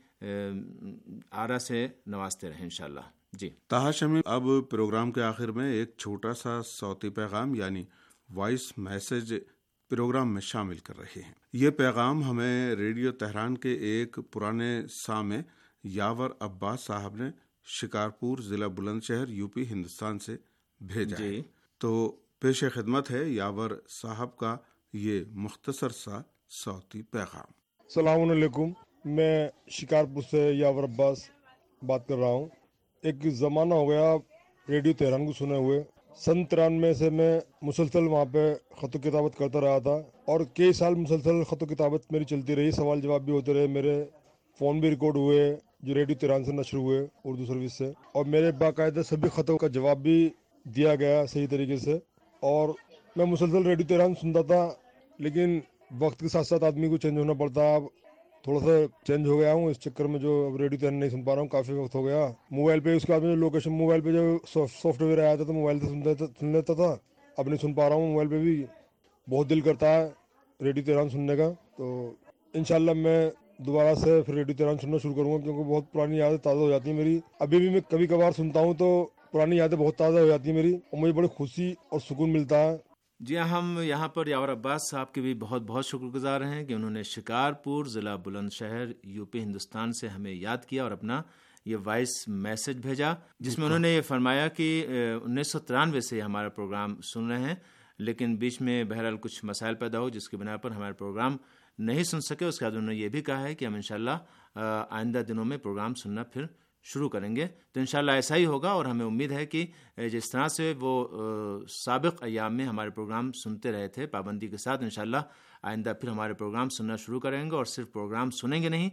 H: آراء سے نوازتے رہیں انشاءاللہ. جی
F: طاہا شمی, اب پروگرام کے آخر میں ایک چھوٹا سا صوتی پیغام یعنی وائس میسج پروگرام میں شامل کر رہے ہیں. یہ پیغام ہمیں ریڈیو تہران کے ایک پرانے سامع یاور عباس صاحب نے شکارپور ضلع بلند شہر یو پی ہندوستان سے بھیجا
H: جی.
F: ہے. تو پیش خدمت ہے یاور صاحب کا یہ مختصر سا صوتی پیغام.
I: السلام علیکم, میں شکارپور سے یاور عباس بات کر رہا ہوں. ایک زمانہ ہو گیا ریڈیو تہران کو سنے ہوئے. سن ترانوے سے میں مسلسل وہاں پہ خط و کتابت کرتا رہا تھا اور کئی سال مسلسل خط و کتابت میری چلتی رہی. سوال جواب بھی ہوتے رہے, میرے فون بھی ریکارڈ ہوئے جو ریڈیو تہران سے نشر ہوئے اردو سروس سے, اور میرے باقاعدہ سبھی خطوں کا جواب بھی دیا گیا صحیح طریقے سے. اور میں مسلسل ریڈیو تہران سنتا تھا, لیکن وقت کے ساتھ ساتھ آدمی کو چینج ہونا پڑتا ہے. اب تھوڑا سا چینج ہو گیا ہوں اس چکر میں جو اب ریڈیو تہران نہیں سن پا رہا ہوں, کافی وقت ہو گیا. موبائل پہ اس کے بعد میں لوکیشن موبائل پہ جو سافٹ ویئر آیا تھا تو موبائل سے سن لیتا تھا, اب نہیں سن پا رہا ہوں. موبائل پہ بھی بہت دل کرتا ہے ریڈیو تہران سننے کا, تو انشاءاللہ میں دوبارہ سے پھر ریڈیو تہران سننا شروع کروں گا کیونکہ بہت پرانی یادیں تازہ ہو جاتی ہیں میری. ابھی بھی میں کبھی کبھار سنتا ہوں تو پرانی یادیں بہت تازہ ہو جاتی ہیں میری اور مجھے بڑی خوشی اور سکون ملتا ہے.
H: جی ہم یہاں پر یاور عباس صاحب کے بھی بہت بہت شکر گزار ہیں کہ انہوں نے شکارپور ضلع بلند شہر یو پی ہندوستان سے ہمیں یاد کیا اور اپنا یہ وائس میسج بھیجا, جس میں انہوں نے یہ فرمایا کہ انیس سو ترانوے سے ہمارا پروگرام سن رہے ہیں, لیکن بیچ میں بہرحال کچھ مسائل پیدا ہو جس کی بنا پر ہمارا پروگرام نہیں سن سکے. اس کے بعد انہوں نے یہ بھی کہا ہے کہ ہم انشاءاللہ آئندہ دنوں میں پروگرام سننا پھر شروع کریں گے. تو انشاءاللہ ایسا ہی ہوگا اور ہمیں امید ہے کہ جس طرح سے وہ سابق ایام میں ہمارے پروگرام سنتے رہے تھے پابندی کے ساتھ, انشاءاللہ آئندہ پھر ہمارے پروگرام سننا شروع کریں گے. اور صرف پروگرام سنیں گے نہیں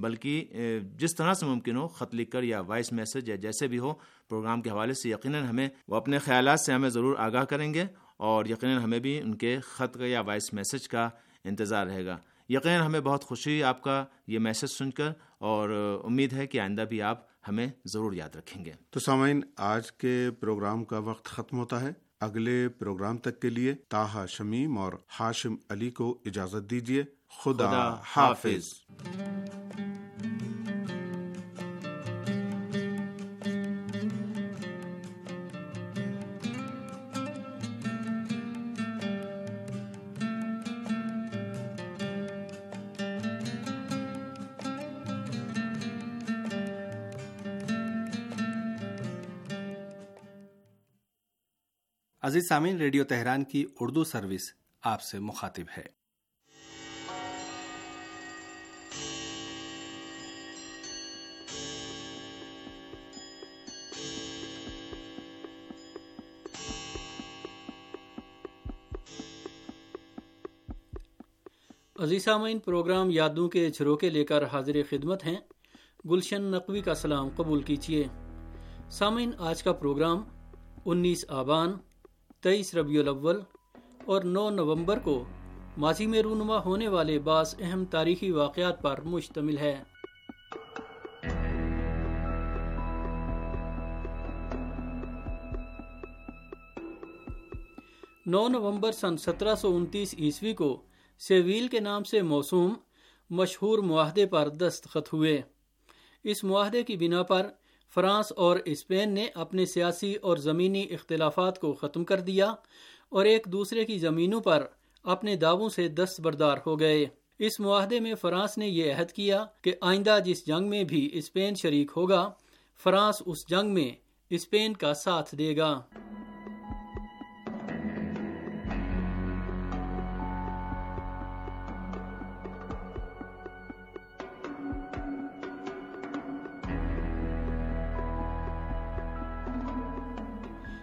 H: بلکہ جس طرح سے ممکن ہو خط لکھ کر یا وائس میسج یا جیسے بھی ہو پروگرام کے حوالے سے یقیناً ہمیں وہ اپنے خیالات سے ہمیں ضرور آگاہ کریں گے اور یقیناً ہمیں بھی ان کے خط کا یا وائس میسج کا انتظار رہے گا. یقیناً ہمیں بہت خوشی آپ کا یہ میسج سن کر اور امید ہے کہ آئندہ بھی آپ ہمیں ضرور یاد رکھیں گے.
F: تو سامعین, آج کے پروگرام کا وقت ختم ہوتا ہے. اگلے پروگرام تک کے لیے طاہا شمیم اور ہاشم علی کو اجازت دیجیے. خدا, خدا حافظ.
D: عزیز سامعین, ریڈیو تہران کی اردو سروس آپ سے مخاطب ہے.
E: عزیز سامعین, پروگرام یادوں کے جھروکے لے کر حاضر خدمت ہیں. گلشن نقوی کا سلام قبول کیجیے. سامعین, آج کا پروگرام انیس آبان, تیئیس ربیع الاول اور نو نومبر کو ماضی میں رونما ہونے والے بعض اہم تاریخی واقعات پر مشتمل ہے. نو نومبر سن سترہ سو انتیس عیسوی کو سیویل کے نام سے موسوم مشہور معاہدے پر دستخط ہوئے. اس معاہدے کی بنا پر فرانس اور اسپین نے اپنے سیاسی اور زمینی اختلافات کو ختم کر دیا اور ایک دوسرے کی زمینوں پر اپنے دعووں سے دستبردار ہو گئے. اس معاہدے میں فرانس نے یہ عہد کیا کہ آئندہ جس جنگ میں بھی اسپین شریک ہوگا, فرانس اس جنگ میں اسپین کا ساتھ دے گا.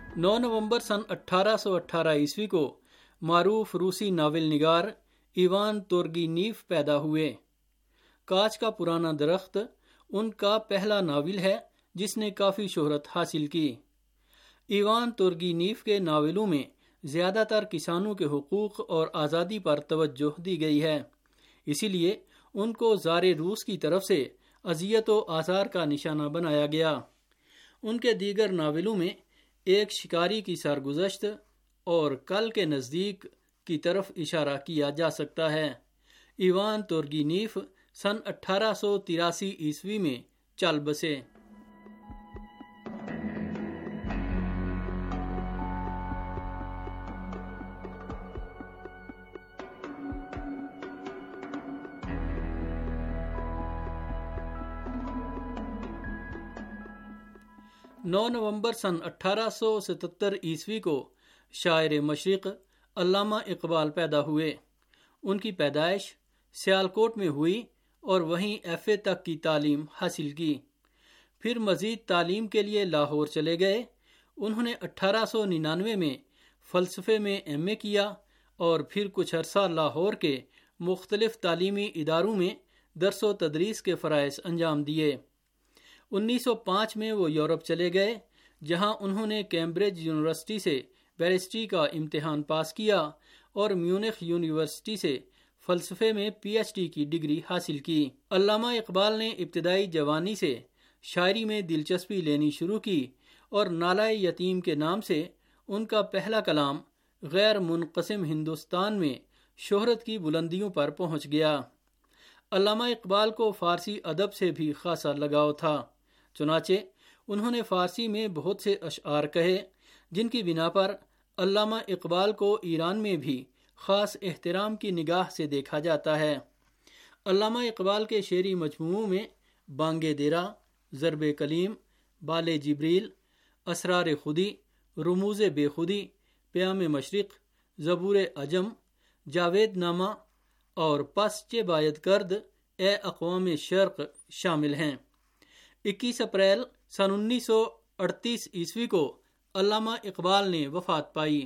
E: نو نومبر سن اٹھارہ سو اٹھارہ عیسوی کو معروف روسی ناول نگار ایوان تورگینیف پیدا ہوئے۔ کاچ کا پرانا درخت ان کا پہلا ناول ہے جس نے کافی شہرت حاصل کی۔ ایوان تورگینیف کے ناولوں میں زیادہ تر کسانوں کے حقوق اور آزادی پر توجہ دی گئی ہے، اسی لیے ان کو زار روس کی طرف سے اذیت و آزار کا نشانہ بنایا گیا۔ ان کے دیگر ناولوں میں ایک شکاری کی سرگزشت اور کل کے نزدیک کی طرف اشارہ کیا جا سکتا ہے۔ ایوان تورگینیف سن اٹھارہ سو تراسی عیسوی میں چل بسے۔ نو نومبر سن اٹھارہ سو ستتر عیسوی کو شاعر مشرق علامہ اقبال پیدا ہوئے۔ ان کی پیدائش سیالکوٹ میں ہوئی اور وہیں ایف اے تک کی تعلیم حاصل کی۔ پھر مزید تعلیم کے لیے لاہور چلے گئے۔ انہوں نے اٹھارہ سو ننانوے میں فلسفے میں ایم اے کیا اور پھر کچھ عرصہ لاہور کے مختلف تعلیمی اداروں میں درس و تدریس کے فرائض انجام دیے۔ انیس سو پانچ میں وہ یورپ چلے گئے، جہاں انہوں نے کیمبرج یونیورسٹی سے بیرسٹری کا امتحان پاس کیا اور میونخ یونیورسٹی سے فلسفے میں پی ایچ ڈی کی ڈگری حاصل کی۔ علامہ اقبال نے ابتدائی جوانی سے شاعری میں دلچسپی لینی شروع کی اور نالہ یتیم کے نام سے ان کا پہلا کلام غیر منقسم ہندوستان میں شہرت کی بلندیوں پر پہنچ گیا۔ علامہ اقبال کو فارسی ادب سے بھی خاصا لگاؤ تھا، چنانچہ انہوں نے فارسی میں بہت سے اشعار کہے جن کی بنا پر علامہ اقبال کو ایران میں بھی خاص احترام کی نگاہ سے دیکھا جاتا ہے۔ علامہ اقبال کے شعری مجموعوں میں بانگ دیرہ، ضرب کلیم، بال جبریل، اسرار خودی، رموز بے خودی، پیام مشرق، زبور عجم، جاوید نامہ اور پس چے باید کرد اے اقوام شرق شامل ہیں۔ اکیس اپریل سن انیس سو اڑتیس عیسوی کو علامہ اقبال نے وفات پائی۔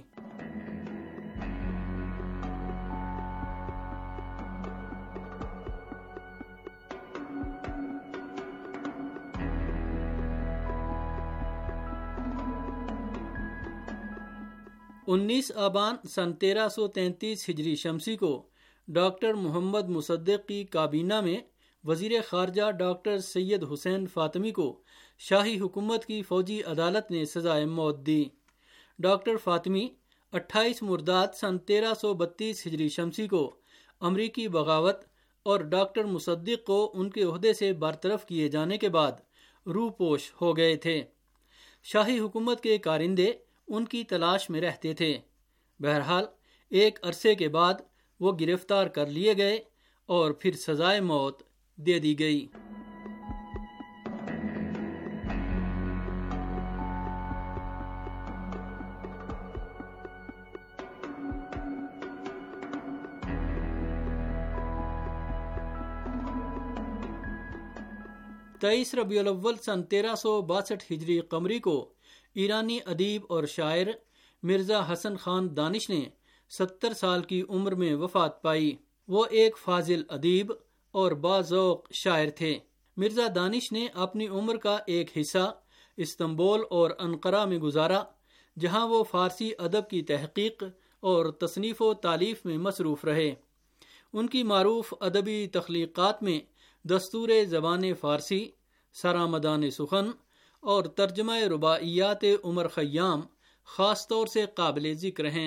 E: انیس آبان سن تیرہ سو تینتیس ہجری شمسی کو ڈاکٹر محمد مصدق کی کابینہ میں وزیر خارجہ ڈاکٹر سید حسین فاطمی کو شاہی حکومت کی فوجی عدالت نے سزائے موت دی۔ ڈاکٹر فاطمی اٹھائیس مرداد سن تیرہ سو بتیس ہجری شمسی کو امریکی بغاوت اور ڈاکٹر مصدق کو ان کے عہدے سے برطرف کیے جانے کے بعد روح پوش ہو گئے تھے۔ شاہی حکومت کے کارندے ان کی تلاش میں رہتے تھے۔ بہرحال ایک عرصے کے بعد وہ گرفتار کر لیے گئے اور پھر سزائے موت دے دی گئی۔ تیئیس ربیع الاول سن تیرہ سو باسٹھ ہجری قمری کو ایرانی ادیب اور شاعر مرزا حسن خان دانش نے ستر سال کی عمر میں وفات پائی۔ وہ ایک فاضل ادیب اور باذوق شاعر تھے۔ مرزا دانش نے اپنی عمر کا ایک حصہ استنبول اور انقرہ میں گزارا، جہاں وہ فارسی ادب کی تحقیق اور تصنیف و تالیف میں مصروف رہے۔ ان کی معروف ادبی تخلیقات میں دستور زبان فارسی، سرآمدان سخن اور ترجمہ رباعیات عمر خیام خاص طور سے قابل ذکر ہیں۔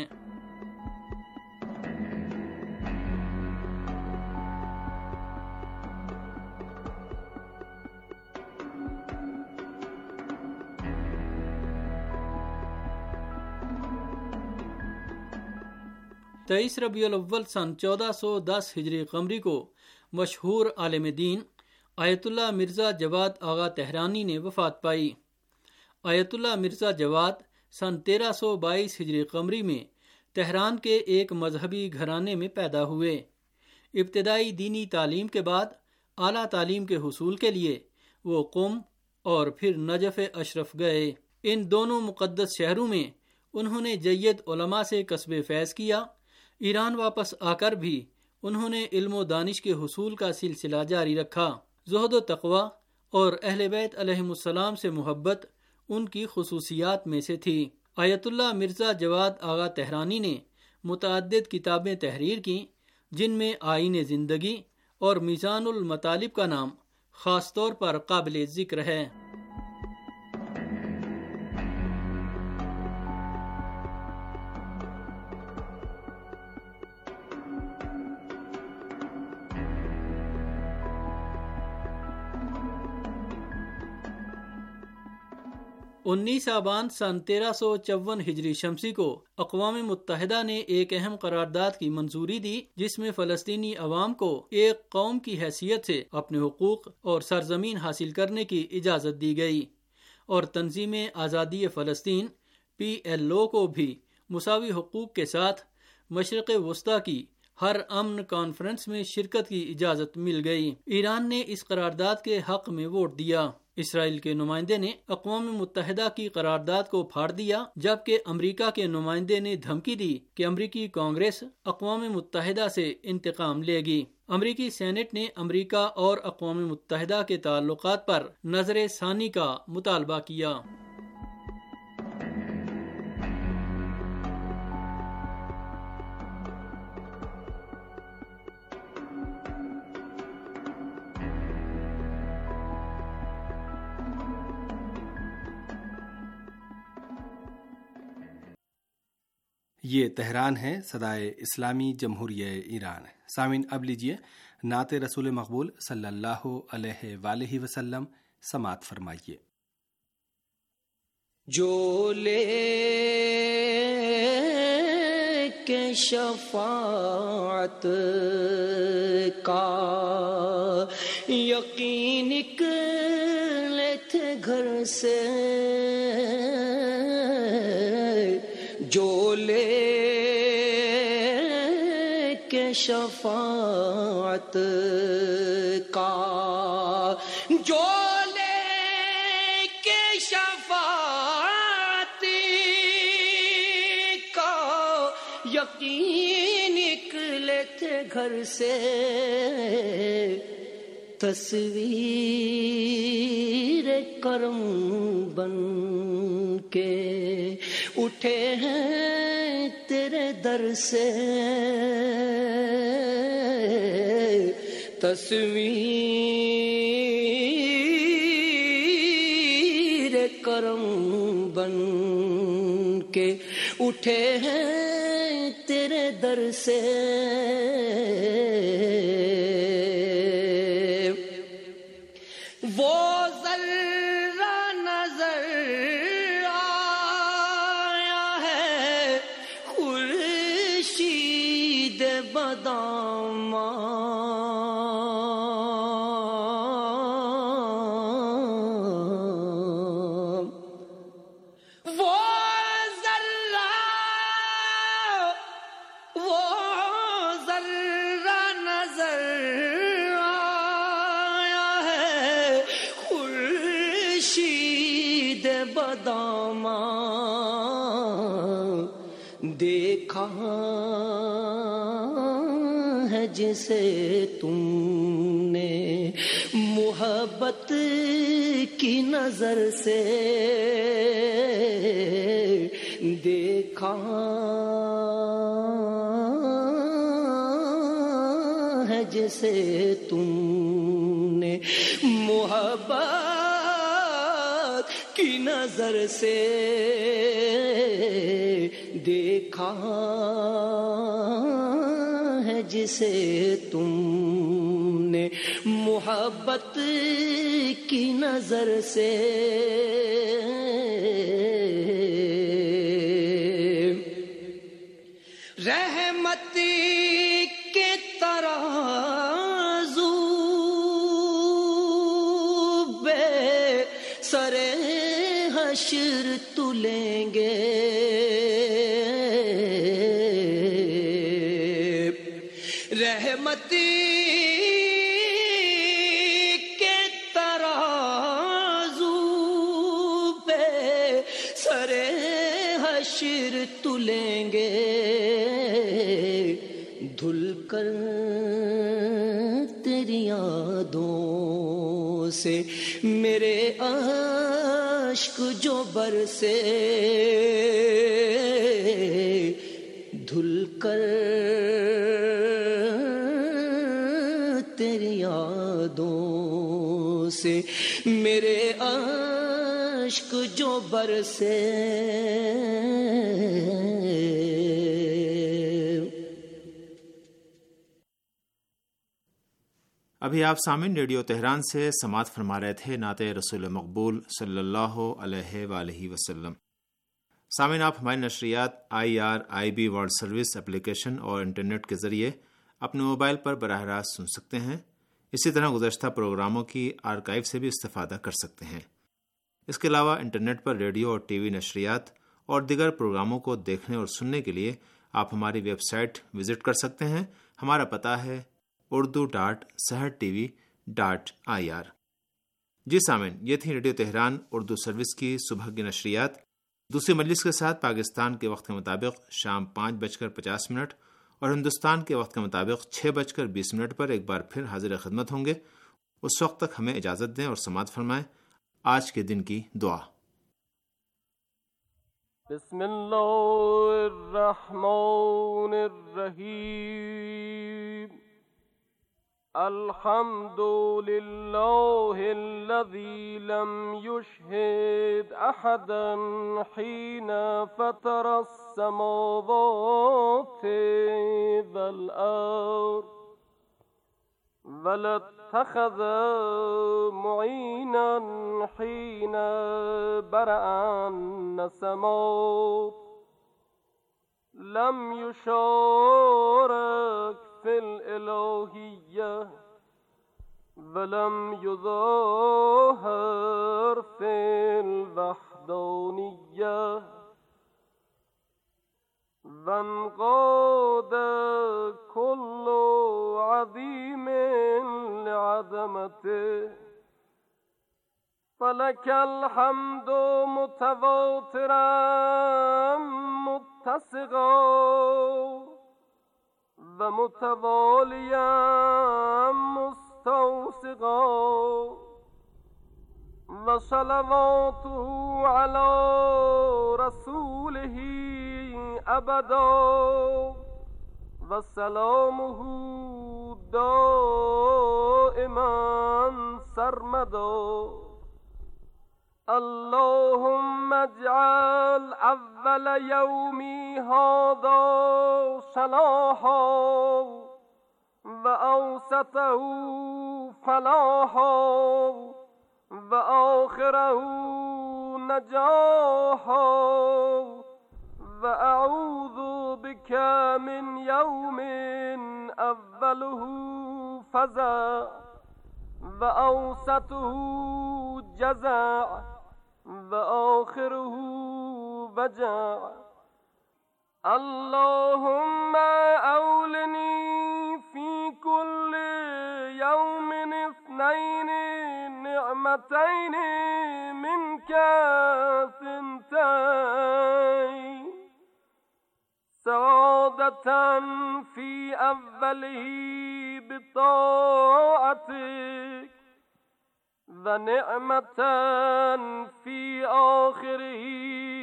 E: تیئیس ربیع الاول سن چودہ سو دس ہجری قمری کو مشہور عالم دین آیت اللہ مرزا جواد آغا تہرانی نے وفات پائی۔ آیت اللہ مرزا جواد سن تیرہ سو بائیس ہجری قمری میں تہران کے ایک مذہبی گھرانے میں پیدا ہوئے۔ ابتدائی دینی تعلیم کے بعد اعلیٰ تعلیم کے حصول کے لیے وہ قم اور پھر نجف اشرف گئے۔ ان دونوں مقدس شہروں میں انہوں نے جید علماء سے کسب فیض کیا۔ ایران واپس آ کر بھی انہوں نے علم و دانش کے حصول کا سلسلہ جاری رکھا۔ زہد و تقوی اور اہل بیت علیہم السلام سے محبت ان کی خصوصیات میں سے تھی۔ آیت اللہ مرزا جواد آغا تہرانی نے متعدد کتابیں تحریر کیں، جن میں آئین زندگی اور میزان المطالب کا نام خاص طور پر قابل ذکر ہے۔ انیس آبان سن تیرہ سو چون ہجری شمسی کو اقوام متحدہ نے ایک اہم قرارداد کی منظوری دی، جس میں فلسطینی عوام کو ایک قوم کی حیثیت سے اپنے حقوق اور سرزمین حاصل کرنے کی اجازت دی گئی، اور تنظیم آزادی فلسطین پی ایل او کو بھی مساوی حقوق کے ساتھ مشرق وسطی کی ہر امن کانفرنس میں شرکت کی اجازت مل گئی۔ ایران نے اس قرارداد کے حق میں ووٹ دیا۔ اسرائیل کے نمائندے نے اقوام متحدہ کی قرارداد کو پھاڑ دیا، جبکہ امریکہ کے نمائندے نے دھمکی دی کہ امریکی کانگریس اقوام متحدہ سے انتقام لے گی۔ امریکی سینٹ نے امریکہ اور اقوام متحدہ کے تعلقات پر نظر ثانی کا مطالبہ کیا۔
D: یہ تہران ہے، صدائے اسلامی جمہوریہ ایران۔ سامعین، اب لیجیے نعت رسول مقبول صلی اللہ علیہ وآلہ وسلم سماعت فرمائیے۔
J: جو لے کے شفاعت کا یقین نکلے تھے گھر سے، جو لے کے شفاعت کا، جو لے کے شفاعت کا یقین نکلے تھے گھر سے، تصویر کرم بن کے اٹھے ہیں تیرے در سے، تصویر کرم بن کے اٹھے ہیں تیرے در سے، وہ ذرہ نظر آیا ہے خورشید بداماں، وہ ذرہ وہ ذرہ نظر بداماں، دیکھا ہے جسے تم نے محبت کی نظر سے، دیکھا ہے جسے تم نے محبت کی نظر سے، دیکھا ہے جسے تم نے محبت کی نظر سے، رحمت کے ترازو بے سرے حشر تلیں گے، رحمت کے ترازو پہ हश्र तुलेंगे धुल कर तेरी यादों से मेरे आशिक जो बरसे धुल कर तेरी यादों से मेरे आशिक जो बरसे।
H: अभी आप सामिन रेडियो तेहरान से समात फरमा रहे थे नाते रसूल मकबूल सल्लल्लाहु अलैहि वसल्लम। सामिन, आप हमारी नशरियात I R I B world service application और इंटरनेट के ज़रिए अपने मोबाइल पर बराह रास्त सुन सकते हैं। इसी तरह गुज़श्ता प्रोग्रामों की आर्काइव से भी इस्तेफ़ादा कर सकते हैं। इसके अलावा इंटरनेट पर रेडियो और टीवी नशरियात और दीगर प्रोग्रामों को देखने और सुनने के लिए आप हमारी वेबसाइट विज़िट कर सकते हैं। हमारा पता है उर्दू डॉट सहर T V dot I R. जी सामिन, ये थी रेडियो तेहरान उर्दू सर्विस की सुबह की नशरियात। दूसरी मजलिस के साथ पाकिस्तान के वक्त के मुताबिक शाम पाँच बजकर पचास मिनट और हिंदुस्तान के वक्त के मुताबिक छः बजकर बीस मिनट पर एक बार फिर हाजिर खिदमत होंगे। उस वक्त तक हमें इजाज़त दें और समात फरमाएं। आज के दिन की दुआ।
K: बिस्मिल्लाहिर्रहमानिर्रहीम अल्हम्दुलिल्लाहिल्लज़ी लम युशहिद अहदन हीना फ़तरस्समावाति वल अर्ज़ वलत्तख़ज़ मुईनन हीना बरअन समात लम युशारिक फिल इलाहिय्या वलम युज़ाहिर फिल वहदानिय्या वन्क़ाद कुल्लु अज़ीमिन लिअज़मतिह फलकल हम्दु मुतवातिरन मुत्तसिगा व मुतवालियन मुस्तौसिगा व सलवातुहु अला रसूलिही अबदा व सलामुहु दाइमन सरमदा। अल्लाहुम्मा अज्अल अव्वल यौमी हाज़ा सलाहा व औसतहु फलाहा व आखिरहु नजाहा व अऊज़ु बिका मिन यौमिन अव्वलुहु फज़ा व औसतुहु जज़ा व आखिरुहु वजा। अल्लाहुम्मा औलनी फी कुल्ली यौमिन इस्नैनि निअमतैनि मिनका सिंतैन सआदतन फी अव्वलिही बिताअतिक व निअमतन फी आखिरिही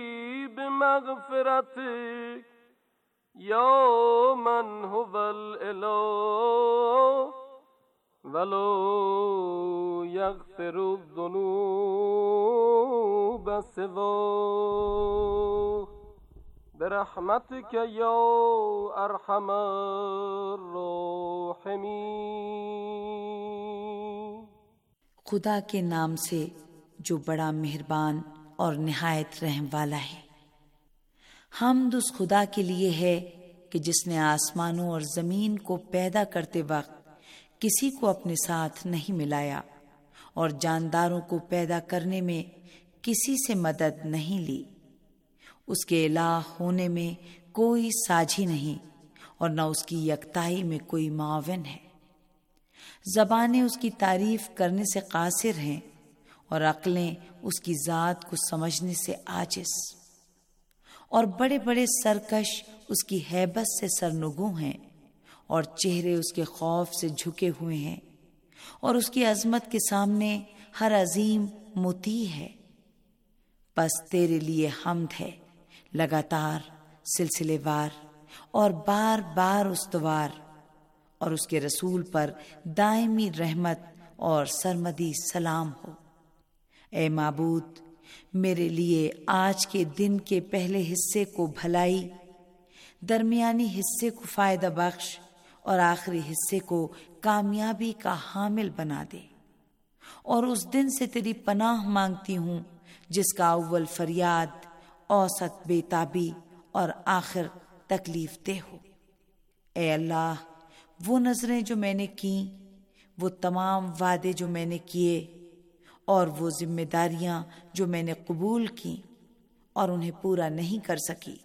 K: बिमग़फ़िरतिक या मन हुवल इलाह वलो यग़फ़िरु ज़ुनूब सिवाह बिरहमतिक या अरहमर राहिमीन।
L: खुदा के नाम से जो बड़ा मेहरबान और निहायत रहम वाला है। हम्द उस खुदा के लिए है कि जिसने आसमानों और ज़मीन को पैदा करते वक्त किसी को अपने साथ नहीं मिलाया और जानदारों को पैदा करने में किसी से मदद नहीं ली। उसके इलाह होने में कोई साझी नहीं और न उसकी यकताई में कोई मावन है। ज़बानें उसकी तारीफ करने से कासिर हैं और अक्लें उसकी ज़ात को समझने से आजिज़। اور بڑے بڑے سرکش اس کی ہیبت سے سرنگوں ہیں، اور چہرے اس کے خوف سے جھکے ہوئے ہیں، اور اس کی عظمت کے سامنے ہر عظیم مطیع ہے۔ پس تیرے لیے حمد ہے، لگاتار، سلسلے وار اور بار بار استوار، اور اس کے رسول پر دائمی رحمت اور سرمدی سلام ہو۔ اے معبود، میرے لیے آج کے دن کے پہلے حصے کو بھلائی، درمیانی حصے کو فائدہ بخش اور آخری حصے کو کامیابی کا حامل بنا دے۔ اور اس دن سے تیری پناہ مانگتی ہوں جس کا اول فریاد، اوسط بے تابی اور آخر تکلیف دہ ہو۔ اے اللہ، وہ نظریں جو میں نے کیں، وہ تمام وعدے جو میں نے کیے، اور وہ ذمہ داریاں جو میں نے قبول کیں اور انہیں پورا نہیں کر سکی،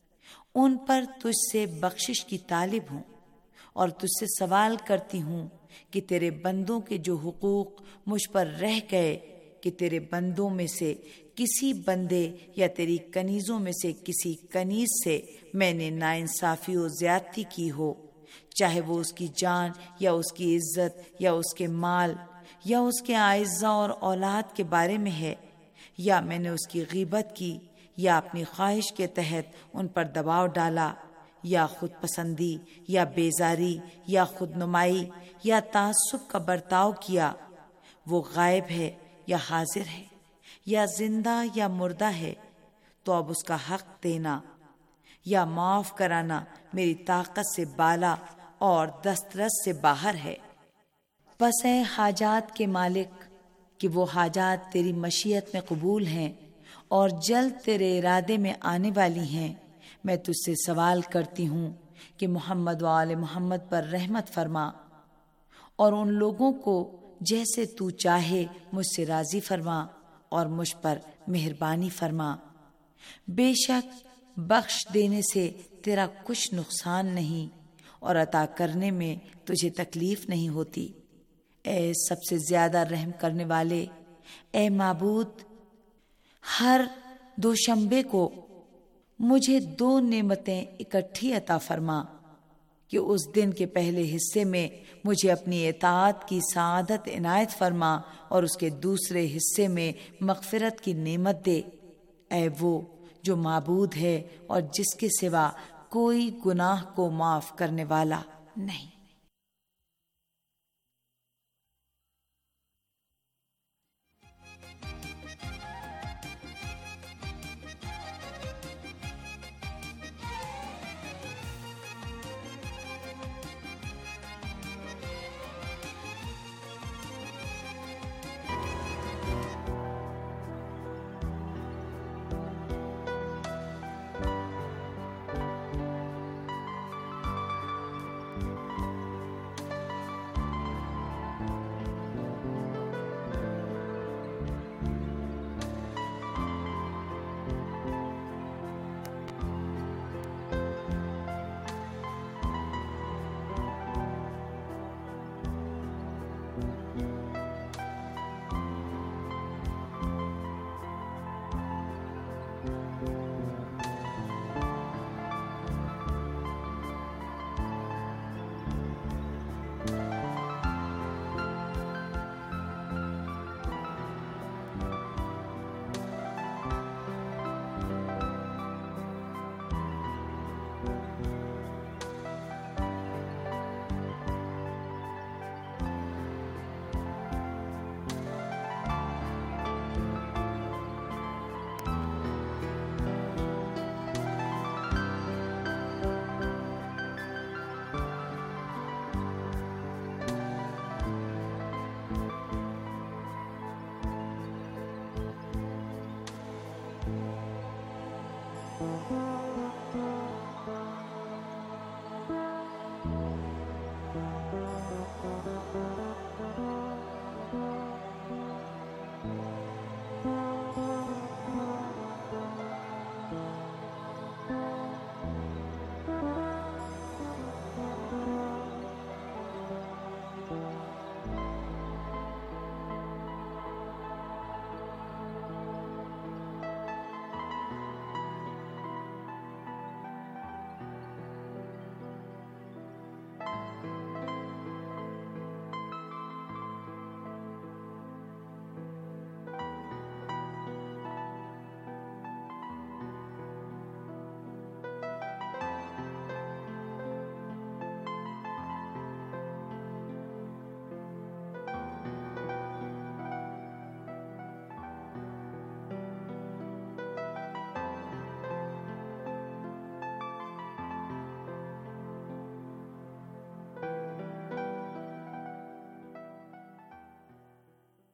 L: ان پر تجھ سے بخشش کی طالب ہوں، اور تجھ سے سوال کرتی ہوں کہ تیرے بندوں کے جو حقوق مجھ پر رہ گئے، کہ تیرے بندوں میں سے کسی بندے یا تیری کنیزوں میں سے کسی کنیز سے میں نے ناانصافی و زیادتی کی ہو، چاہے وہ اس کی جان یا اس کی عزت یا اس کے مال یا اس کے اعزاء اور اولاد کے بارے میں ہے، یا میں نے اس کی غیبت کی یا اپنی خواہش کے تحت ان پر دباؤ ڈالا، یا خود پسندی یا بیزاری یا خود نمائی یا تعصب کا برتاؤ کیا، وہ غائب ہے یا حاضر ہے، یا زندہ یا مردہ ہے، تو اب اس کا حق دینا یا معاف کرانا میری طاقت سے بالا اور دسترس سے باہر ہے۔ پس اے حاجات کے مالک، کہ وہ حاجات تیری مشیت میں قبول ہیں اور جلد تیرے ارادے میں آنے والی ہیں، میں تجھ سے سوال کرتی ہوں کہ محمد و آل محمد پر رحمت فرما، اور ان لوگوں کو جیسے تو چاہے مجھ سے راضی فرما، اور مجھ پر مہربانی فرما۔ بے شک بخش دینے سے تیرا کچھ نقصان نہیں، اور عطا کرنے میں تجھے تکلیف نہیں ہوتی۔ اے سب سے زیادہ رحم کرنے والے، اے معبود، ہر دوشنبے کو مجھے دو نعمتیں اکٹھی عطا فرما، کہ اس دن کے پہلے حصے میں مجھے اپنی اطاعت کی سعادت عنایت فرما، اور اس کے دوسرے حصے میں مغفرت کی نعمت دے۔ اے وہ جو معبود ہے اور جس کے سوا کوئی گناہ کو معاف کرنے والا نہیں۔